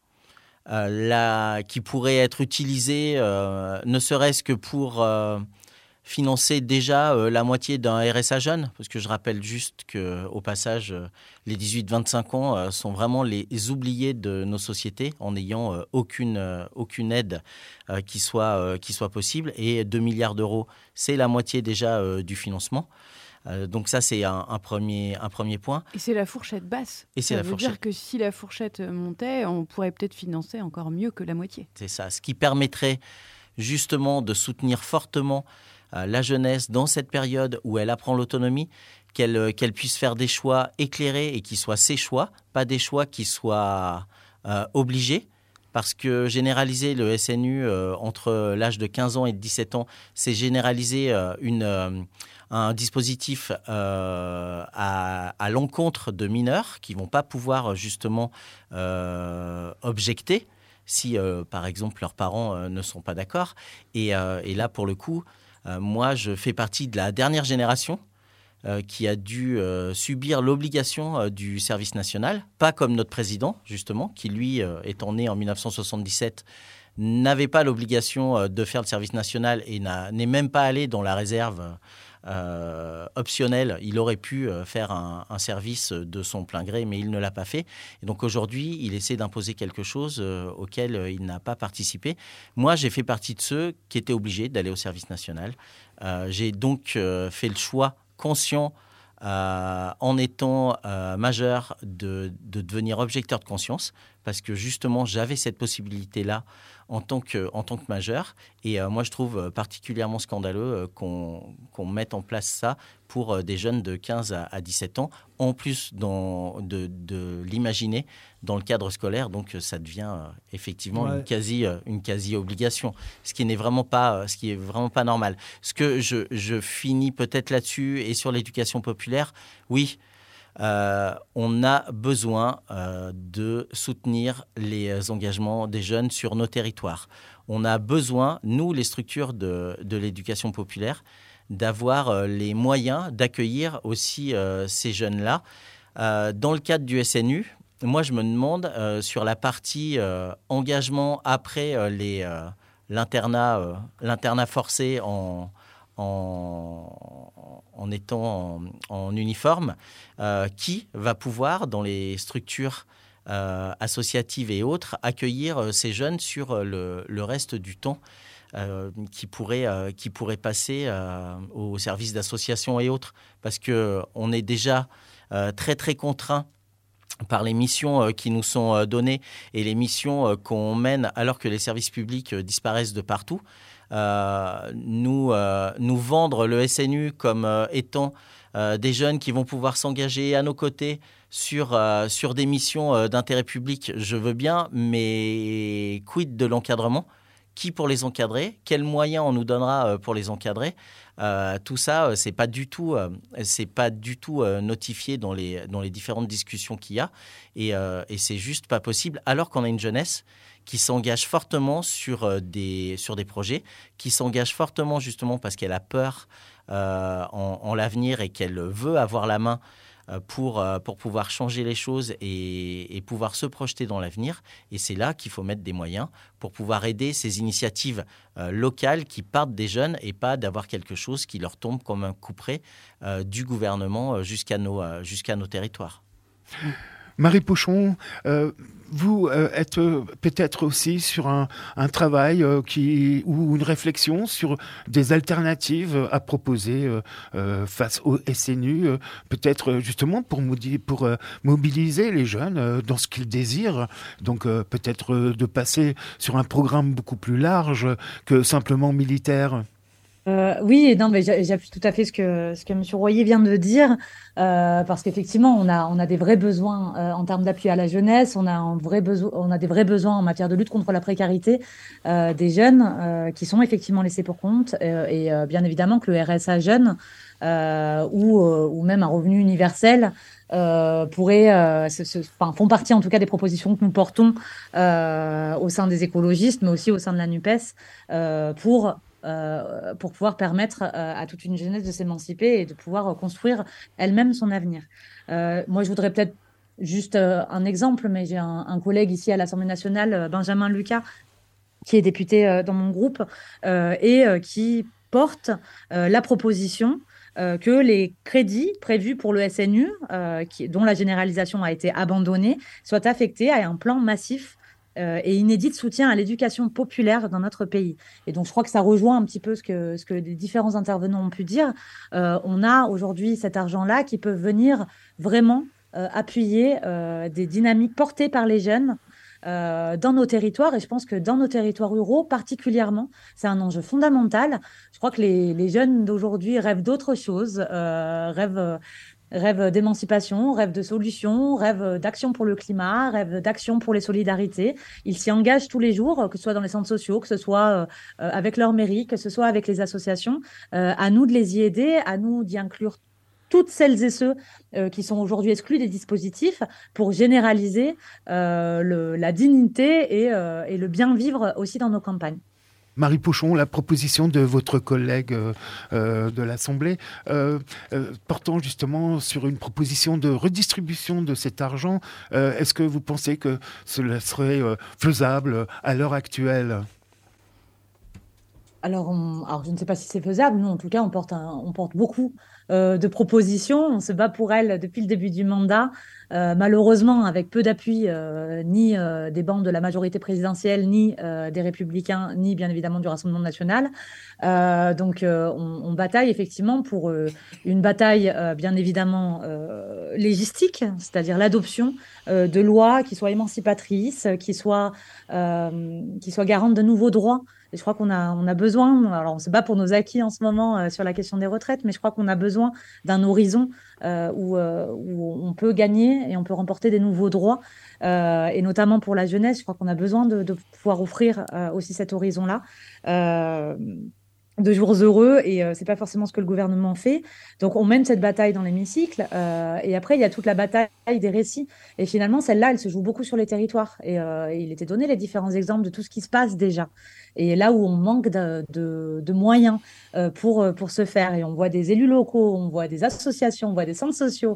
S8: euh, la, qui pourrait être utilisée, euh, ne serait-ce que pour euh, financer déjà euh, la moitié d'un R S A jeune, parce que je rappelle juste qu'au passage, euh, les dix-huit vingt-cinq ans euh, sont vraiment les oubliés de nos sociétés, en n'ayant euh, aucune, euh, aucune aide euh, qui, soit, euh, qui soit possible. Et deux milliards d'euros, c'est la moitié déjà euh, du financement. Euh, donc ça, c'est un, un, premier, un premier point.
S5: Et c'est la fourchette basse.
S8: Et c'est
S5: ça
S8: la
S5: veut
S8: fourchette.
S5: dire que si la fourchette montait, on pourrait peut-être financer encore mieux que la moitié.
S8: C'est ça, ce qui permettrait justement de soutenir fortement euh, la jeunesse dans cette période où elle apprend l'autonomie, qu'elle, euh, qu'elle puisse faire des choix éclairés et qui soient ses choix, pas des choix qui soient euh, obligés. Parce que généraliser le S N U euh, entre l'âge de quinze ans et de dix-sept ans, c'est généraliser euh, une, euh, un dispositif euh, à, à l'encontre de mineurs qui ne vont pas pouvoir justement euh, objecter si, euh, par exemple, leurs parents euh, ne sont pas d'accord. Et, euh, et là, pour le coup, euh, moi, je fais partie de la dernière génération Euh, qui a dû euh, subir l'obligation euh, du service national, pas comme notre président, justement, qui, lui, euh, étant né en dix-neuf cent soixante-dix-sept, n'avait pas l'obligation euh, de faire le service national et n'a, n'est même pas allé dans la réserve euh, optionnel. Il aurait pu euh, faire un, un service de son plein gré, mais il ne l'a pas fait. Et donc aujourd'hui, il essaie d'imposer quelque chose euh, auquel euh, il n'a pas participé. Moi, j'ai fait partie de ceux qui étaient obligés d'aller au service national. Euh, j'ai donc euh, fait le choix conscient, Euh, en étant euh, majeur, de, de devenir objecteur de conscience, parce que justement, j'avais cette possibilité-là en tant que, en tant que majeur. Et euh, moi, je trouve particulièrement scandaleux euh, qu'on, qu'on mette en place ça pour euh, des jeunes de quinze à dix-sept ans, en plus dans, de, de l'imaginer dans le cadre scolaire. Donc, ça devient euh, effectivement ouais. une, quasi, euh, une quasi-obligation, ce qui n'est vraiment pas, ce qui est vraiment pas normal. Ce que je, je finis peut-être là-dessus, et sur l'éducation populaire, oui, Euh, on a besoin euh, de soutenir les engagements des jeunes sur nos territoires. On a besoin, nous, les structures de, de l'éducation populaire, d'avoir euh, les moyens d'accueillir aussi euh, ces jeunes-là. Euh, dans le cadre du S N U, moi, je me demande, euh, sur la partie euh, engagement après euh, les, euh, l'internat, euh, l'internat forcé en... En, en étant en, en uniforme, euh, qui va pouvoir, dans les structures euh, associatives et autres, accueillir euh, ces jeunes sur euh, le, le reste du temps euh, qui, pourrait, euh, qui pourrait passer euh, au service d'association et autres. Parce qu'on est déjà euh, très, très contraints par les missions euh, qui nous sont euh, données et les missions euh, qu'on mène alors que les services publics euh, disparaissent de partout. Euh, nous, euh, nous vendre le S N U comme euh, étant euh, des jeunes qui vont pouvoir s'engager à nos côtés sur, euh, sur des missions euh, d'intérêt public, je veux bien, mais quid de l'encadrement ? Qui pour les encadrer ? Quels moyens on nous donnera euh, pour les encadrer ? Euh, tout ça, euh, c'est pas du tout, euh, c'est pas du tout euh, notifié dans les, dans les différentes discussions qu'il y a, et, euh, et c'est juste pas possible, alors qu'on a une jeunesse qui s'engage fortement sur, euh, des, sur des projets, qui s'engage fortement justement parce qu'elle a peur euh, en, en l'avenir et qu'elle veut avoir la main euh, pour, euh, pour pouvoir changer les choses et, et pouvoir se projeter dans l'avenir. Et c'est là qu'il faut mettre des moyens pour pouvoir aider ces initiatives euh, locales qui partent des jeunes et pas d'avoir quelque chose qui leur tombe comme un couperet euh, du gouvernement jusqu'à nos, euh, jusqu'à nos territoires.
S3: Marie Pochon, euh, vous euh, êtes euh, peut-être aussi sur un, un travail euh, qui, ou une réflexion sur des alternatives à proposer euh, euh, face au S N U, euh, peut-être justement pour, pour euh, mobiliser les jeunes euh, dans ce qu'ils désirent, donc euh, peut-être euh, de passer sur un programme beaucoup plus large que simplement militaire.
S4: Euh, oui, non, mais j'appuie tout à fait ce que ce que M. Royer vient de dire, euh, parce qu'effectivement, on a on a des vrais besoins euh, en termes d'appui à la jeunesse, on a un vrai besoin, on a des vrais besoins en matière de lutte contre la précarité euh, des jeunes euh, qui sont effectivement laissés pour compte, euh, et euh, bien évidemment que le R S A jeune euh, ou euh, ou même un revenu universel euh, pourraient, euh, se, se, enfin, font partie en tout cas des propositions que nous portons euh, au sein des écologistes, mais aussi au sein de la NUPES euh, pour Euh, pour pouvoir permettre euh, à toute une jeunesse de s'émanciper et de pouvoir euh, construire elle-même son avenir. Euh, moi, je voudrais peut-être juste euh, un exemple, mais j'ai un, un collègue ici à l'Assemblée nationale, Benjamin Lucas, qui est député euh, dans mon groupe euh, et euh, qui porte euh, la proposition euh, que les crédits prévus pour le S N U, euh, qui, dont la généralisation a été abandonnée, soient affectés à un plan massif Euh, et inédit de soutien à l'éducation populaire dans notre pays. Et donc, je crois que ça rejoint un petit peu ce que, ce que les différents intervenants ont pu dire. Euh, on a aujourd'hui cet argent-là qui peut venir vraiment euh, appuyer euh, des dynamiques portées par les jeunes euh, dans nos territoires. Et je pense que dans nos territoires ruraux, particulièrement, c'est un enjeu fondamental. Je crois que les, les jeunes d'aujourd'hui rêvent d'autre chose, euh, rêvent... Euh, Rêve d'émancipation, rêve de solutions, rêve d'action pour le climat, rêve d'action pour les solidarités. Ils s'y engagent tous les jours, que ce soit dans les centres sociaux, que ce soit euh, avec leur mairie, que ce soit avec les associations. Euh, à nous de les y aider, à nous d'y inclure toutes celles et ceux euh, qui sont aujourd'hui exclus des dispositifs pour généraliser euh, le, la dignité et, euh, et le bien vivre aussi dans nos campagnes.
S3: Marie Pochon, la proposition de votre collègue euh, euh, de l'Assemblée, euh, euh, portant justement sur une proposition de redistribution de cet argent, euh, est-ce que vous pensez que cela serait euh, faisable à l'heure actuelle ?
S4: Alors, on- alors, je ne sais pas si c'est faisable. Nous, en tout cas, on porte, un- on porte beaucoup euh, de propositions. On se bat pour elles depuis le début du mandat. Euh, malheureusement, avec peu d'appui, euh, ni euh, des bancs de la majorité présidentielle, ni euh, des Républicains, ni bien évidemment du Rassemblement national. Euh, donc, euh, on, on bataille effectivement pour euh, une bataille, euh, bien évidemment, euh, légistique, c'est-à-dire l'adoption euh, de lois qui soient émancipatrices, qui soient, euh, qui soient garantes de nouveaux droits. Et je crois qu'on a, on a besoin, alors on se bat pour nos acquis en ce moment euh, sur la question des retraites, mais je crois qu'on a besoin d'un horizon euh, où, euh, où on peut gagner et on peut remporter des nouveaux droits. Euh, et notamment pour la jeunesse, je crois qu'on a besoin de, de pouvoir offrir euh, aussi cet horizon-là. Euh, de jours heureux et euh, c'est pas forcément ce que le gouvernement fait. Donc on mène cette bataille dans l'hémicycle euh, et après il y a toute la bataille des récits et finalement celle-là elle se joue beaucoup sur les territoires et, euh, et il était donné les différents exemples de tout ce qui se passe déjà et là où on manque de, de, de moyens euh, pour, pour ce faire et on voit des élus locaux, on voit des associations, on voit des centres sociaux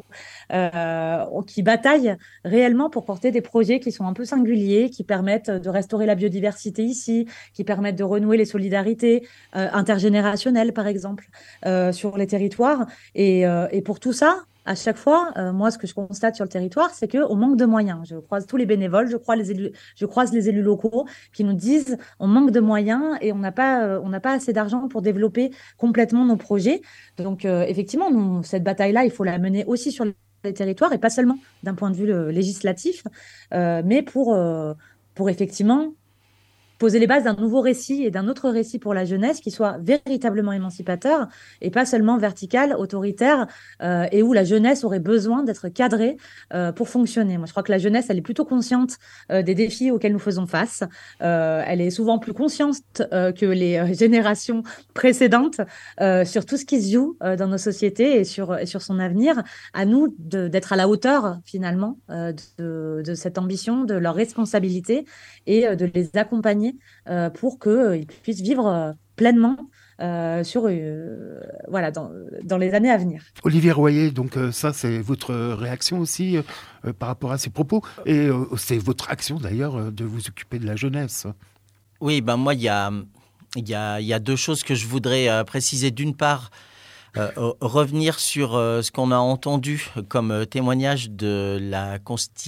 S4: euh, qui bataillent réellement pour porter des projets qui sont un peu singuliers, qui permettent de restaurer la biodiversité ici, qui permettent de renouer les solidarités euh, intergénérationnelles, par exemple, euh, sur les territoires. Et, euh, et pour tout ça, à chaque fois, euh, moi, ce que je constate sur le territoire, c'est qu'on manque de moyens. Je croise tous les bénévoles, je, crois les élus, je croise les élus locaux qui nous disent on manque de moyens et on n'a pas, euh, on n'a pas assez d'argent pour développer complètement nos projets. Donc, euh, effectivement, nous, cette bataille-là, il faut la mener aussi sur les territoires et pas seulement d'un point de vue euh, législatif, euh, mais pour, euh, pour effectivement poser les bases d'un nouveau récit et d'un autre récit pour la jeunesse qui soit véritablement émancipateur et pas seulement vertical, autoritaire, euh, et où la jeunesse aurait besoin d'être cadrée euh, pour fonctionner. Moi, je crois que la jeunesse, elle est plutôt consciente euh, des défis auxquels nous faisons face. Euh, elle est souvent plus consciente euh, que les euh, générations précédentes euh, sur tout ce qui se joue euh, dans nos sociétés et sur, et sur son avenir. À nous de, d'être à la hauteur, finalement, euh, de, de cette ambition, de leur responsabilité et euh, de les accompagner euh, pour qu'ils euh, puissent vivre euh, pleinement euh, sur, euh, voilà, dans, dans les années à venir.
S3: Olivier Royer, donc euh, ça c'est votre réaction aussi euh, par rapport à ces propos et euh, c'est votre action d'ailleurs de vous occuper de la jeunesse.
S8: Oui, ben moi il y a, y, a, y a deux choses que je voudrais euh, préciser. D'une part, Euh, revenir sur euh, ce qu'on a entendu comme euh, témoignage de la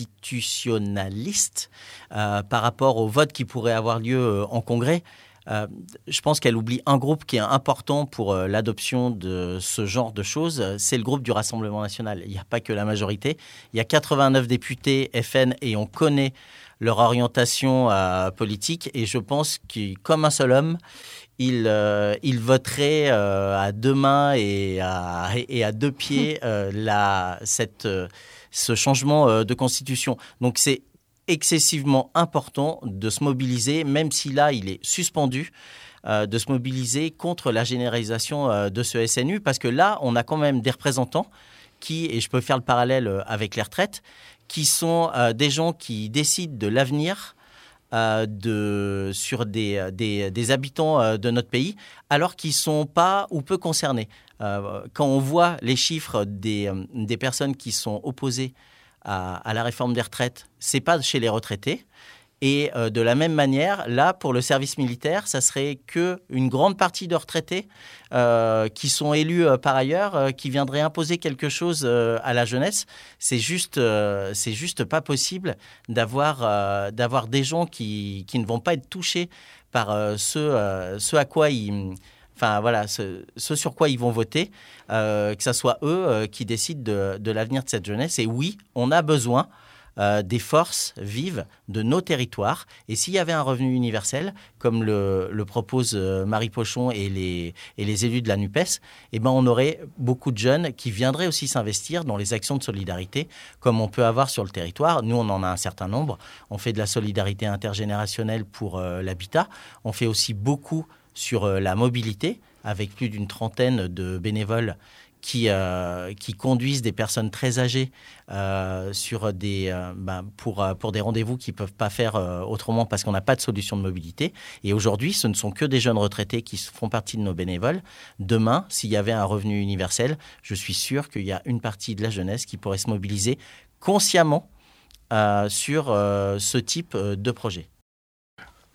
S8: constitutionnaliste euh, par rapport au vote qui pourrait avoir lieu euh, en congrès. Euh, je pense qu'elle oublie un groupe qui est important pour euh, l'adoption de ce genre de choses, c'est le groupe du Rassemblement national. Il n'y a pas que la majorité, il y a quatre-vingt-neuf députés F N et on connaît leur orientation euh, politique et je pense que comme un seul homme, il, euh, il voterait euh, à deux mains et à, et à deux pieds euh, la, cette, euh, ce changement euh, de constitution. Donc c'est excessivement important de se mobiliser, même si là il est suspendu, euh, de se mobiliser contre la généralisation euh, de ce S N U, parce que là on a quand même des représentants qui, et je peux faire le parallèle avec les retraites, qui sont euh, des gens qui décident de l'avenir Euh, de, sur des, des, des habitants euh, de notre pays, alors qu'ils ne sont pas ou peu concernés. Euh, quand on voit les chiffres des, des personnes qui sont opposées à, à la réforme des retraites, ce n'est pas chez les retraités. Et euh, de la même manière, là, pour le service militaire, ça serait qu'une grande partie de retraités euh, qui sont élus euh, par ailleurs, euh, qui viendraient imposer quelque chose euh, à la jeunesse. C'est juste, euh, c'est juste pas possible d'avoir, euh, d'avoir des gens qui, qui ne vont pas être touchés par euh, ce, euh, ce à quoi ils... Enfin, voilà, ce, ce sur quoi ils vont voter, euh, que ce soit eux euh, qui décident de, de l'avenir de cette jeunesse. Et oui, on a besoin Euh, des forces vives de nos territoires. Et s'il y avait un revenu universel, comme le, le propose euh, Marie Pochon et les, et les élus de la NUPES, eh ben, on aurait beaucoup de jeunes qui viendraient aussi s'investir dans les actions de solidarité, comme on peut avoir sur le territoire. Nous, on en a un certain nombre. On fait de la solidarité intergénérationnelle pour euh, l'habitat. On fait aussi beaucoup sur euh, la mobilité, avec plus d'une trentaine de bénévoles Qui, euh, qui conduisent des personnes très âgées euh, sur des, euh, ben, pour, euh, pour des rendez-vous qu'ils ne peuvent pas faire euh, autrement parce qu'on n'a pas de solution de mobilité. Et aujourd'hui, ce ne sont que des jeunes retraités qui font partie de nos bénévoles. Demain, s'il y avait un revenu universel, je suis sûr qu'il y a une partie de la jeunesse qui pourrait se mobiliser consciemment euh, sur euh, ce type de projet.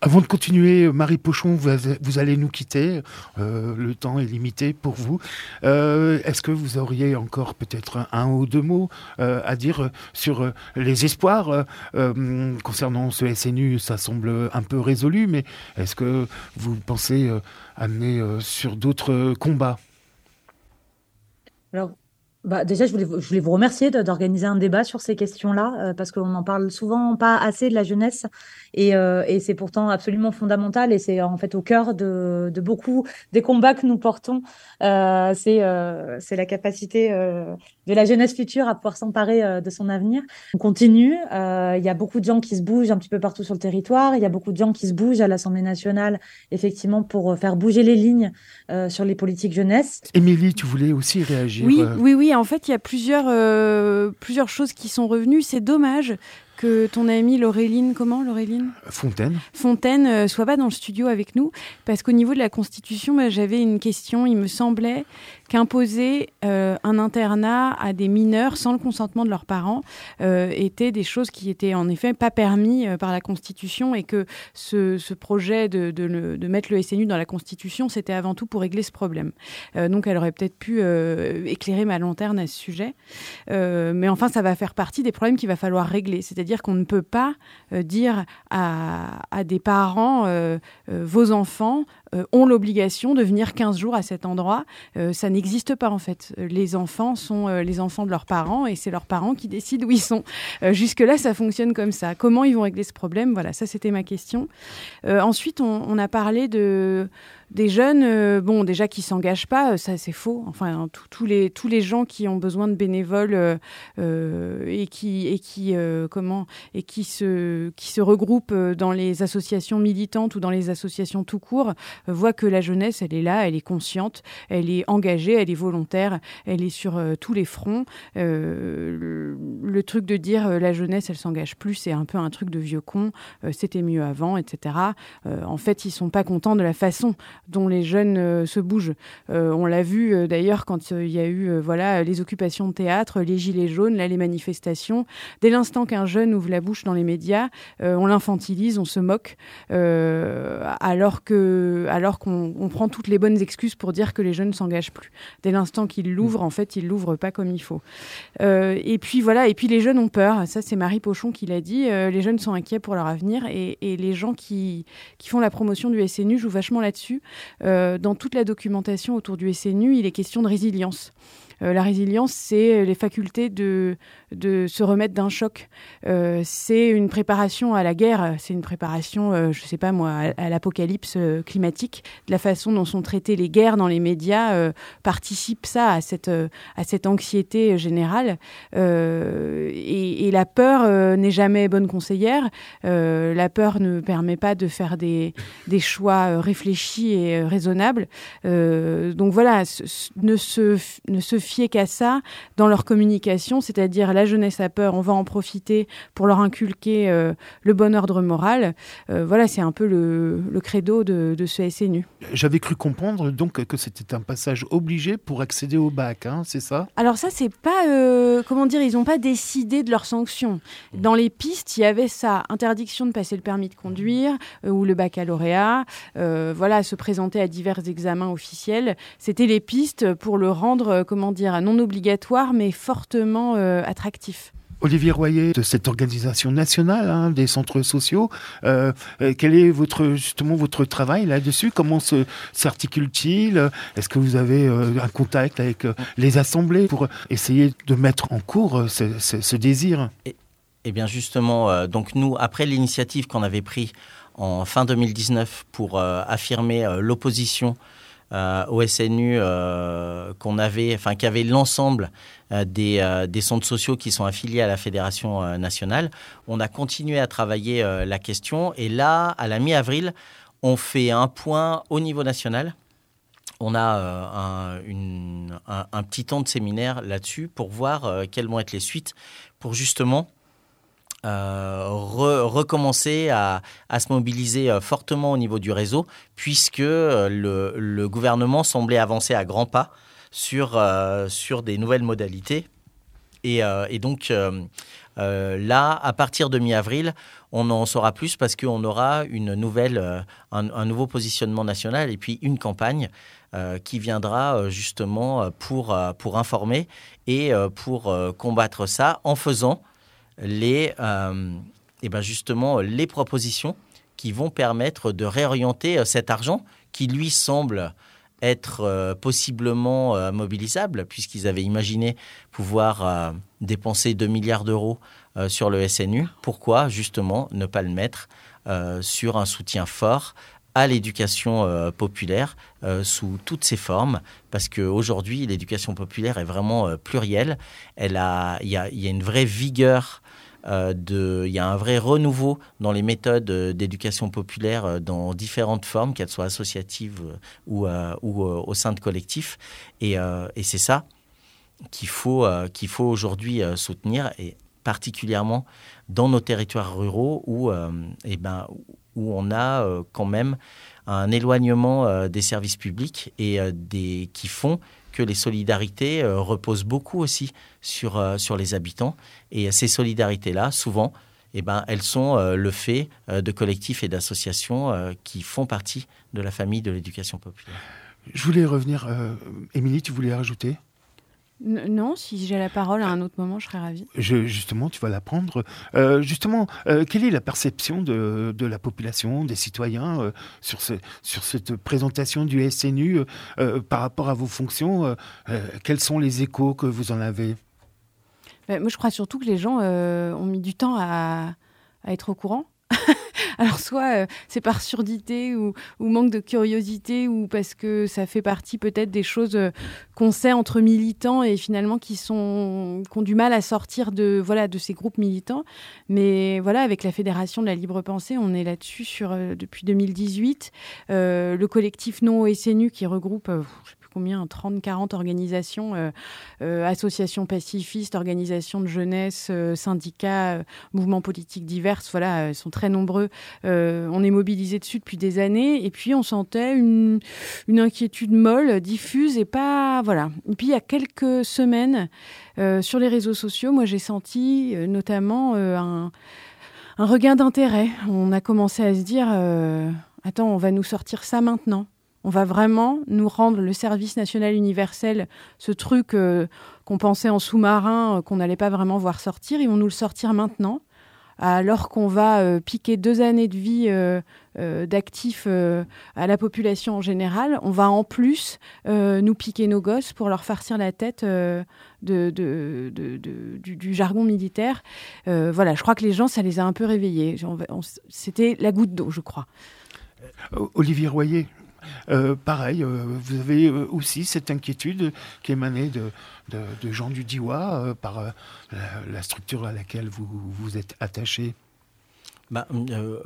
S3: Avant de continuer, Marie Pochon, vous, vous allez nous quitter. Euh, le temps est limité pour vous. Euh, est-ce que vous auriez encore peut-être un, un ou deux mots euh, à dire sur les espoirs euh, concernant ce S N U? Ça semble un peu résolu, mais est-ce que vous pensez euh, amener euh, sur d'autres combats?
S4: Alors, bah, déjà, je voulais, je voulais vous remercier de- d'organiser un débat sur ces questions-là, euh, parce qu'on n'en parle souvent pas assez de la jeunesse, et, euh, et c'est pourtant absolument fondamental, et c'est en fait au cœur de, de beaucoup des combats que nous portons. Euh, c'est euh, c'est la capacité euh, de la jeunesse future à pouvoir s'emparer euh, de son avenir. On continue, euh, il y a beaucoup de gens qui se bougent un petit peu partout sur le territoire, il y a beaucoup de gens qui se bougent à l'Assemblée nationale, effectivement, pour faire bouger les lignes euh, sur les politiques jeunesse.
S3: Émilie, tu voulais aussi réagir?
S5: Oui,
S3: euh...
S5: oui, oui. En fait, il y a plusieurs, euh, plusieurs choses qui sont revenues. C'est dommage que ton amie Laureline, comment Laureline
S3: Fontaine,
S5: Fontaine euh, soit pas dans le studio avec nous, parce qu'au niveau de la Constitution, bah, j'avais une question. Il me semblait qu'imposer euh, un internat à des mineurs sans le consentement de leurs parents euh, était des choses qui étaient en effet pas permis euh, par la Constitution, et que ce, ce projet de, de, le, de mettre le S N U dans la Constitution, c'était avant tout pour régler ce problème. Euh, donc elle aurait peut-être pu euh, éclairer ma lanterne à ce sujet. Euh, mais enfin, ça va faire partie des problèmes qu'il va falloir régler. C'est-à-dire qu'on ne peut pas euh, dire à, à des parents euh, euh, vos enfants euh, ont l'obligation de venir quinze jours à cet endroit. Euh, ça n'existe pas, en fait. Les enfants sont euh, les enfants de leurs parents, et c'est leurs parents qui décident où ils sont. Euh, jusque-là, ça fonctionne comme ça. Comment ils vont régler ce problème? Voilà, ça, c'était ma question. Euh, ensuite, on, on a parlé de... Des jeunes, euh, bon, déjà qui s'engagent pas, ça c'est faux. Enfin, tous les tous les gens qui ont besoin de bénévoles euh, euh, et qui et qui euh, comment et qui se qui se regroupent dans les associations militantes ou dans les associations tout court euh, voient que la jeunesse, elle est là, elle est consciente, elle est engagée, elle est volontaire, elle est sur euh, tous les fronts. Euh, le, le truc de dire euh, la jeunesse, elle s'engage plus, c'est un peu un truc de vieux con. Euh, c'était mieux avant, et cetera. Euh, en fait, ils sont pas contents de la façon dont les jeunes euh, se bougent. Euh, on l'a vu euh, d'ailleurs quand il euh, y a eu euh, voilà, les occupations de théâtre, les gilets jaunes, là, les manifestations. Dès l'instant qu'un jeune ouvre la bouche dans les médias, euh, on l'infantilise, on se moque, euh, alors, que, alors qu'on on prend toutes les bonnes excuses pour dire que les jeunes ne s'engagent plus. Dès l'instant qu'ils l'ouvrent, en fait, ils ne l'ouvrent pas comme il faut. Euh, et puis voilà, et puis les jeunes ont peur. Ça, c'est Marie Pochon qui l'a dit. Euh, les jeunes sont inquiets pour leur avenir, et, et les gens qui, qui font la promotion du S N U jouent vachement là-dessus. Euh, dans toute la documentation autour du S N U, il est question de résilience. Euh, la résilience, c'est les facultés de, de se remettre d'un choc. Euh, c'est une préparation à la guerre, c'est une préparation, euh, je ne sais pas moi, à, à l'apocalypse euh, climatique. De la façon dont sont traitées les guerres dans les médias euh, participe ça à cette, euh, à cette anxiété générale. Euh, et, et la peur euh, n'est jamais bonne conseillère. Euh, la peur ne permet pas de faire des, des choix euh, réfléchis et euh, raisonnables. Euh, donc voilà, c- ne se, ne se fier qu'à ça dans leur communication, c'est-à-dire la jeunesse a peur, on va en profiter pour leur inculquer euh, le bon ordre moral. Euh, voilà, c'est un peu le, le credo de, de ce S N U.
S3: J'avais cru comprendre donc que c'était un passage obligé pour accéder au bac, hein, c'est ça?
S5: Alors ça, c'est pas, euh, comment dire, ils n'ont pas décidé de leur sanction. Dans les pistes, il y avait ça, interdiction de passer le permis de conduire euh, ou le baccalauréat, euh, voilà, se présenter à divers examens officiels. C'était les pistes pour le rendre, euh, comment dire, non obligatoire, mais fortement euh, attractif.
S3: Olivier Royer, de cette organisation nationale hein, des centres sociaux, euh, euh, quel est votre, justement votre travail là-dessus? Comment se, s'articule-t-il? Est-ce que vous avez euh, un contact avec euh, les assemblées pour essayer de mettre en cours euh, ce, ce, ce désir?
S8: Eh, eh bien justement, euh, donc nous, après l'initiative qu'on avait prise en fin deux mille dix-neuf pour euh, affirmer euh, l'opposition Euh, au S N U euh, qu'on avait, enfin qu'avait l'ensemble euh, des, euh, des centres sociaux qui sont affiliés à la Fédération euh, nationale. On a continué à travailler euh, la question, et là, à la mi-avril, on fait un point au niveau national. On a euh, un, une, un, un petit temps de séminaire là-dessus pour voir euh, quelles vont être les suites pour justement Euh, re, recommencer à, à se mobiliser euh, fortement au niveau du réseau, puisque euh, le, le gouvernement semblait avancer à grands pas sur, euh, sur des nouvelles modalités. Et, euh, et donc, euh, Euh, là, à partir de mi-avril, on en saura plus parce qu'on aura une nouvelle, euh, un, un nouveau positionnement national et puis une campagne euh, qui viendra euh, justement pour, euh, pour informer et euh, pour euh, combattre ça en faisant les, euh, et ben justement, les propositions qui vont permettre de réorienter euh, cet argent qui lui semble être euh, possiblement euh, mobilisable, puisqu'ils avaient imaginé pouvoir euh, dépenser deux milliards d'euros euh, sur le S N U. Pourquoi, justement, ne pas le mettre euh, sur un soutien fort à l'éducation euh, populaire euh, sous toutes ses formes, parce qu'aujourd'hui, l'éducation populaire est vraiment euh, plurielle. Elle a, il y a, il y a une vraie vigueur. Euh, de, il y a un vrai renouveau dans les méthodes euh, d'éducation populaire euh, dans différentes formes, qu'elles soient associatives euh, ou, euh, ou euh, au sein de collectifs. Et, euh, et c'est ça qu'il faut, euh, qu'il faut aujourd'hui euh, soutenir, et particulièrement dans nos territoires ruraux où, euh, eh ben, où on a euh, quand même un éloignement euh, des services publics et euh, des, qui font que les solidarités euh, reposent beaucoup aussi sur, euh, sur les habitants. Et ces solidarités-là, souvent, eh ben, elles sont euh, le fait euh, de collectifs et d'associations euh, qui font partie de la famille de l'éducation populaire.
S3: Je voulais revenir... Euh, Émilie, tu voulais rajouter ?
S5: Non, si j'ai la parole à un autre moment, je serais ravie.
S3: Je, justement, tu vas la prendre. Euh, justement, euh, quelle est la perception de, de la population, des citoyens, euh, sur, ce, sur cette présentation du S N U euh, par rapport à vos fonctions euh, euh, Quels sont les échos que vous en avez ?
S5: Ben, moi, je crois surtout que les gens euh, ont mis du temps à, à être au courant. Alors soit euh, c'est par surdité ou, ou manque de curiosité ou parce que ça fait partie peut-être des choses euh, qu'on sait entre militants et finalement qui, sont, qui ont du mal à sortir de, voilà, de ces groupes militants. Mais voilà, avec la Fédération de la Libre Pensée, on est là-dessus sur, euh, depuis deux mille dix-huit. Euh, le collectif Non au S N U qui regroupe... Euh, je sais plus combien, trente, quarante organisations, euh, euh, associations pacifistes, organisations de jeunesse, euh, syndicats, euh, mouvements politiques divers, voilà, euh, sont très nombreux. Euh, on est mobilisés dessus depuis des années et puis on sentait une, une inquiétude molle, diffuse et pas... Voilà. Et puis il y a quelques semaines, euh, sur les réseaux sociaux, moi j'ai senti euh, notamment euh, un, un regain d'intérêt. On a commencé à se dire, euh, attends, on va nous sortir ça maintenant. On va vraiment nous rendre le service national universel, ce truc euh, qu'on pensait en sous-marin, euh, qu'on n'allait pas vraiment voir sortir. Ils vont nous le sortir maintenant, alors qu'on va euh, piquer deux années de vie euh, euh, d'actifs euh, à la population en général. On va en plus euh, nous piquer nos gosses pour leur farcir la tête euh, de, de, de, de, du, du jargon militaire. Euh, voilà, je crois que les gens, ça les a un peu réveillés. On, on, c'était la goutte d'eau, je crois.
S3: Olivier Royer. Euh, pareil, euh, vous avez euh, aussi cette inquiétude qui émanait de, de, de gens du D I W A euh, par euh, la, la structure à laquelle vous vous êtes attaché.
S8: Bah, euh,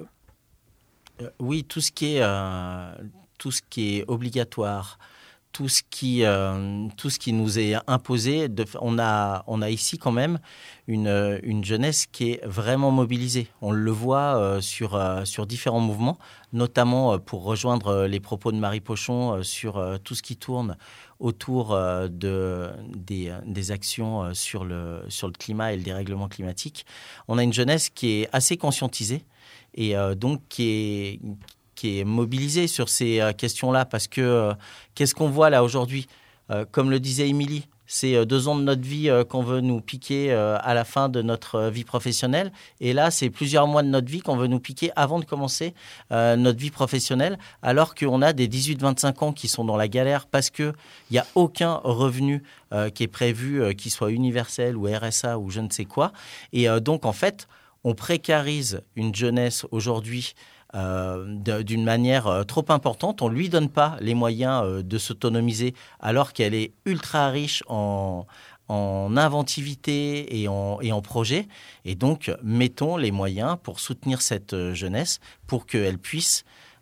S8: euh, oui, tout ce qui est euh, tout ce qui est obligatoire, tout ce qui euh, tout ce qui nous est imposé, de, on a on a ici quand même une une jeunesse qui est vraiment mobilisée. On le voit euh, sur euh, sur différents mouvements, notamment euh, pour rejoindre euh, les propos de Marie Pochon euh, sur euh, tout ce qui tourne autour euh, de des des actions euh, sur le sur le climat et le dérèglement climatique. On a une jeunesse qui est assez conscientisée et euh, donc qui est qui est mobilisé sur ces euh, questions-là, parce que euh, qu'est-ce qu'on voit là aujourd'hui ? euh, Comme le disait Émilie, c'est euh, deux ans de notre vie euh, qu'on veut nous piquer euh, à la fin de notre euh, vie professionnelle, et là, c'est plusieurs mois de notre vie qu'on veut nous piquer avant de commencer euh, notre vie professionnelle, alors qu'on a des dix-huit vingt-cinq ans qui sont dans la galère parce qu'il n'y a aucun revenu euh, qui est prévu, euh, qui soit universel ou R S A ou je ne sais quoi. Et euh, donc, en fait, on précarise une jeunesse aujourd'hui Euh, de, d'une manière euh, trop importante. On ne lui donne pas les moyens euh, de s'autonomiser alors qu'elle est ultra riche en, en inventivité et en, et en projets. Et donc, mettons les moyens pour soutenir cette euh, jeunesse pour qu'elle puisse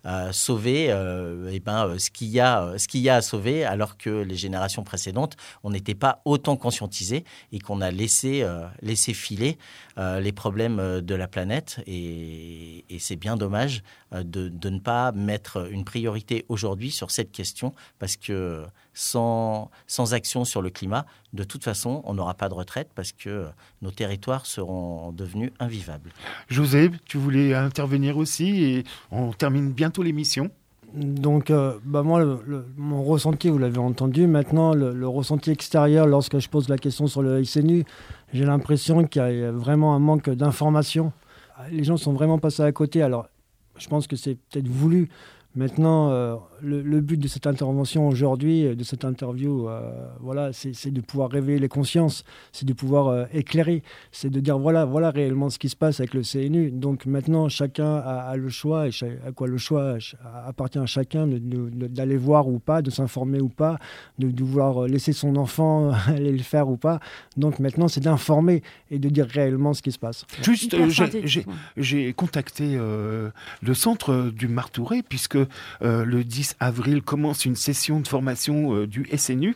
S8: euh, sauver euh, eh ben, ce qu'il y a, ce qu'il y a à sauver, alors que les générations précédentes, on n'était pas autant conscientisés et qu'on a laissé, euh, laissé filer euh, les problèmes de la planète. Et, et c'est bien dommage euh, de, de ne pas mettre une priorité aujourd'hui sur cette question, parce que sans, sans action sur le climat, de toute façon, on n'aura pas de retraite parce que nos territoires seront devenus invivables.
S3: José, tu voulais intervenir aussi et on termine bientôt l'émission.
S6: Donc, euh, bah moi, le, le, mon ressenti, vous l'avez entendu, maintenant, le, le ressenti extérieur, lorsque je pose la question sur le S N U, j'ai l'impression qu'il y a vraiment un manque d'information. Les gens sont vraiment passés à côté. Alors, je pense que c'est peut-être voulu. Maintenant, euh, le, le but de cette intervention aujourd'hui, de cette interview, euh, voilà, c'est, c'est de pouvoir réveiller les consciences, c'est de pouvoir euh, éclairer, c'est de dire voilà, voilà réellement ce qui se passe avec le C N U. Donc maintenant, chacun a, a le choix, et cha- à quoi le choix appartient à chacun de, de, de, d'aller voir ou pas, de s'informer ou pas, de, de vouloir laisser son enfant aller le faire ou pas. Donc maintenant, c'est d'informer et de dire réellement ce qui se passe.
S3: Juste, euh, j'ai, j'ai, j'ai contacté euh, le centre du Martouret, puisque Euh, le dix avril commence une session de formation euh, du S N U.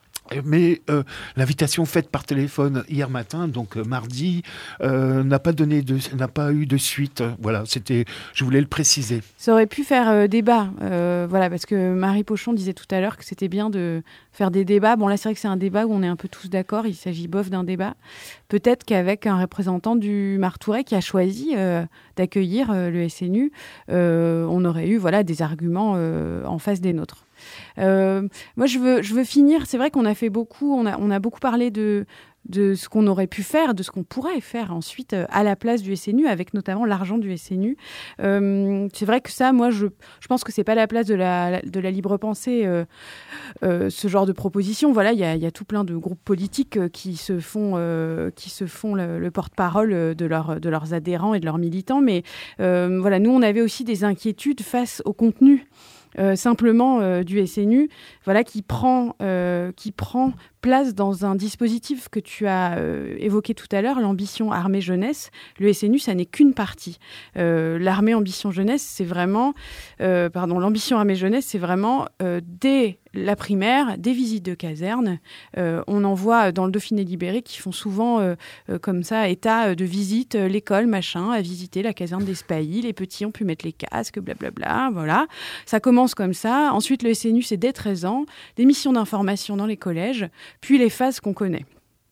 S3: Mais euh, l'invitation faite par téléphone hier matin, donc euh, mardi, euh, n'a pas donné de, n'a pas eu de suite. Voilà, c'était, je voulais le préciser.
S5: Ça aurait pu faire euh, débat, euh, voilà, parce que Marie Pochon disait tout à l'heure que c'était bien de faire des débats. Bon, là, c'est vrai que c'est un débat où on est un peu tous d'accord. Il s'agit bof d'un débat. Peut-être qu'avec un représentant du Martouret qui a choisi euh, d'accueillir euh, le S N U, euh, on aurait eu, voilà, des arguments euh, en face des nôtres. Euh, moi, je veux, je veux finir. C'est vrai qu'on a fait beaucoup, on a, on a beaucoup parlé de, de ce qu'on aurait pu faire, de ce qu'on pourrait faire ensuite euh, à la place du S N U, avec notamment l'argent du S N U. Euh, c'est vrai que ça, moi, je, je pense que c'est pas la place de la, de la libre pensée, euh, euh, ce genre de proposition. Voilà, il y a, y a tout plein de groupes politiques euh, qui se font, euh, qui se font le, le porte-parole de, leur, de leurs adhérents et de leurs militants. Mais euh, voilà, nous, on avait aussi des inquiétudes face au contenu. Euh, simplement euh, du S N U, voilà, qui prend, euh, qui prend place dans un dispositif que tu as euh, évoqué tout à l'heure, l'ambition armée-jeunesse. Le S N U, ça n'est qu'une partie. Euh, l'armée ambition-jeunesse, c'est vraiment... Euh, pardon, l'ambition armée-jeunesse, c'est vraiment euh, dès la primaire, des visites de caserne. Euh, on en voit dans le Dauphiné libéré qui font souvent euh, euh, comme ça, état de visite, euh, l'école, machin, à visiter la caserne d'Espailly. Les petits ont pu mettre les casques, blablabla, voilà. Ça commence comme ça. Ensuite, le S N U, c'est dès treize ans, des missions d'information dans les collèges, puis les phases qu'on connaît.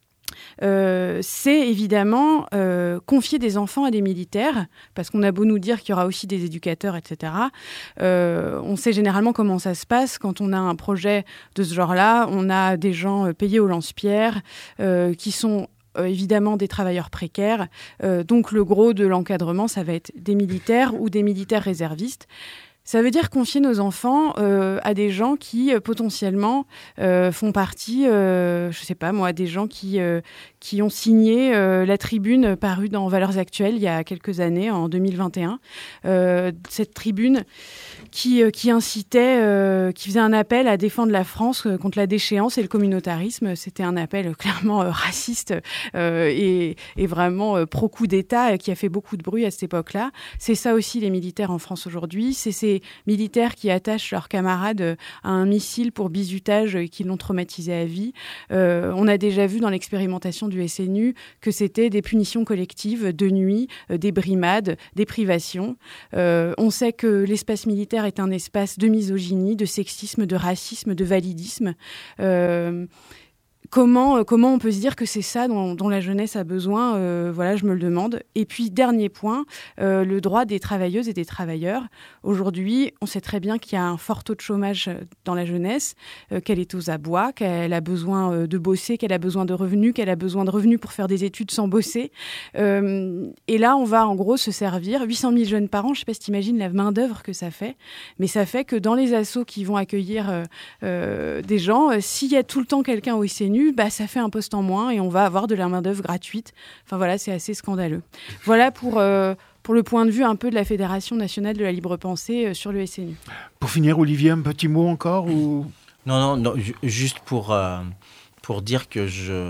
S5: Euh, c'est évidemment euh, confier des enfants à des militaires, parce qu'on a beau nous dire qu'il y aura aussi des éducateurs, et cetera. Euh, on sait généralement comment ça se passe quand on a un projet de ce genre-là. On a des gens payés au lance-pierre euh, qui sont Euh, évidemment des travailleurs précaires. Euh, donc le gros de l'encadrement, ça va être des militaires ou des militaires réservistes. Ça veut dire confier nos enfants euh, à des gens qui euh, potentiellement euh, font partie, euh, je sais pas moi, des gens qui, euh, qui ont signé euh, la tribune parue dans Valeurs Actuelles il y a quelques années, en deux mille vingt et un. Euh, cette tribune qui, euh, qui incitait, euh, qui faisait un appel à défendre la France euh, contre la déchéance et le communautarisme. C'était un appel euh, clairement euh, raciste euh, et, et vraiment euh, pro-coup d'État euh, qui a fait beaucoup de bruit à cette époque-là. C'est ça aussi les militaires en France aujourd'hui. C'est ces militaires qui attachent leurs camarades à un missile pour bizutage et qui l'ont traumatisé à vie. Euh, on a déjà vu dans l'expérimentation du S N U que c'était des punitions collectives de nuit, euh, des brimades, des privations. Euh, on sait que l'espace militaire est un espace de misogynie, de sexisme, de racisme, de validisme. Euh, Comment, euh, comment on peut se dire que c'est ça dont, dont la jeunesse a besoin euh, Voilà, je me le demande. Et puis, dernier point, euh, le droit des travailleuses et des travailleurs. Aujourd'hui, on sait très bien qu'il y a un fort taux de chômage dans la jeunesse, euh, qu'elle est aux abois, qu'elle a besoin euh, de bosser, qu'elle a besoin de revenus, qu'elle a besoin de revenus pour faire des études sans bosser. Euh, et là, on va en gros se servir huit cent mille jeunes par an. Je ne sais pas si tu imagines la main-d'œuvre que ça fait, mais ça fait que dans les assos qui vont accueillir euh, euh, des gens, euh, s'il y a tout le temps quelqu'un au S N U, bah, ça fait un poste en moins et on va avoir de la main-d'œuvre gratuite. Enfin voilà, c'est assez scandaleux. Voilà pour, euh, pour le point de vue un peu de la Fédération nationale de la libre pensée euh, sur le S N U.
S3: Pour finir, Olivier, un petit mot encore ou...
S8: Non, non, non, juste pour, euh, pour dire que je,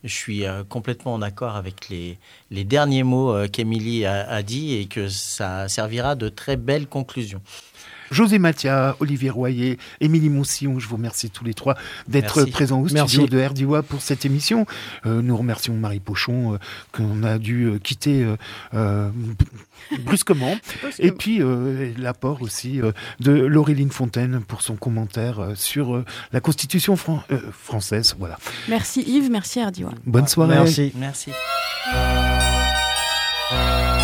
S8: je suis euh, complètement en accord avec les, les derniers mots euh, qu'Émilie a, a dit et que ça servira de très belles conclusions.
S3: José Mathia, Olivier Royer, Émilie Moussillon, je vous remercie tous les trois d'être
S8: Merci.
S3: présents au
S6: Merci.
S3: studio de R D I W A pour cette émission. Euh, nous remercions Marie Pochon, euh, qu'on a dû euh, quitter euh, euh, brusquement. Et puis euh, l'apport aussi euh, de Laureline Fontaine pour son commentaire euh, sur euh, la Constitution fran- euh, française. Voilà.
S5: Merci Yves, merci R D I W A.
S3: Bonne soirée.
S6: Merci.
S8: Merci.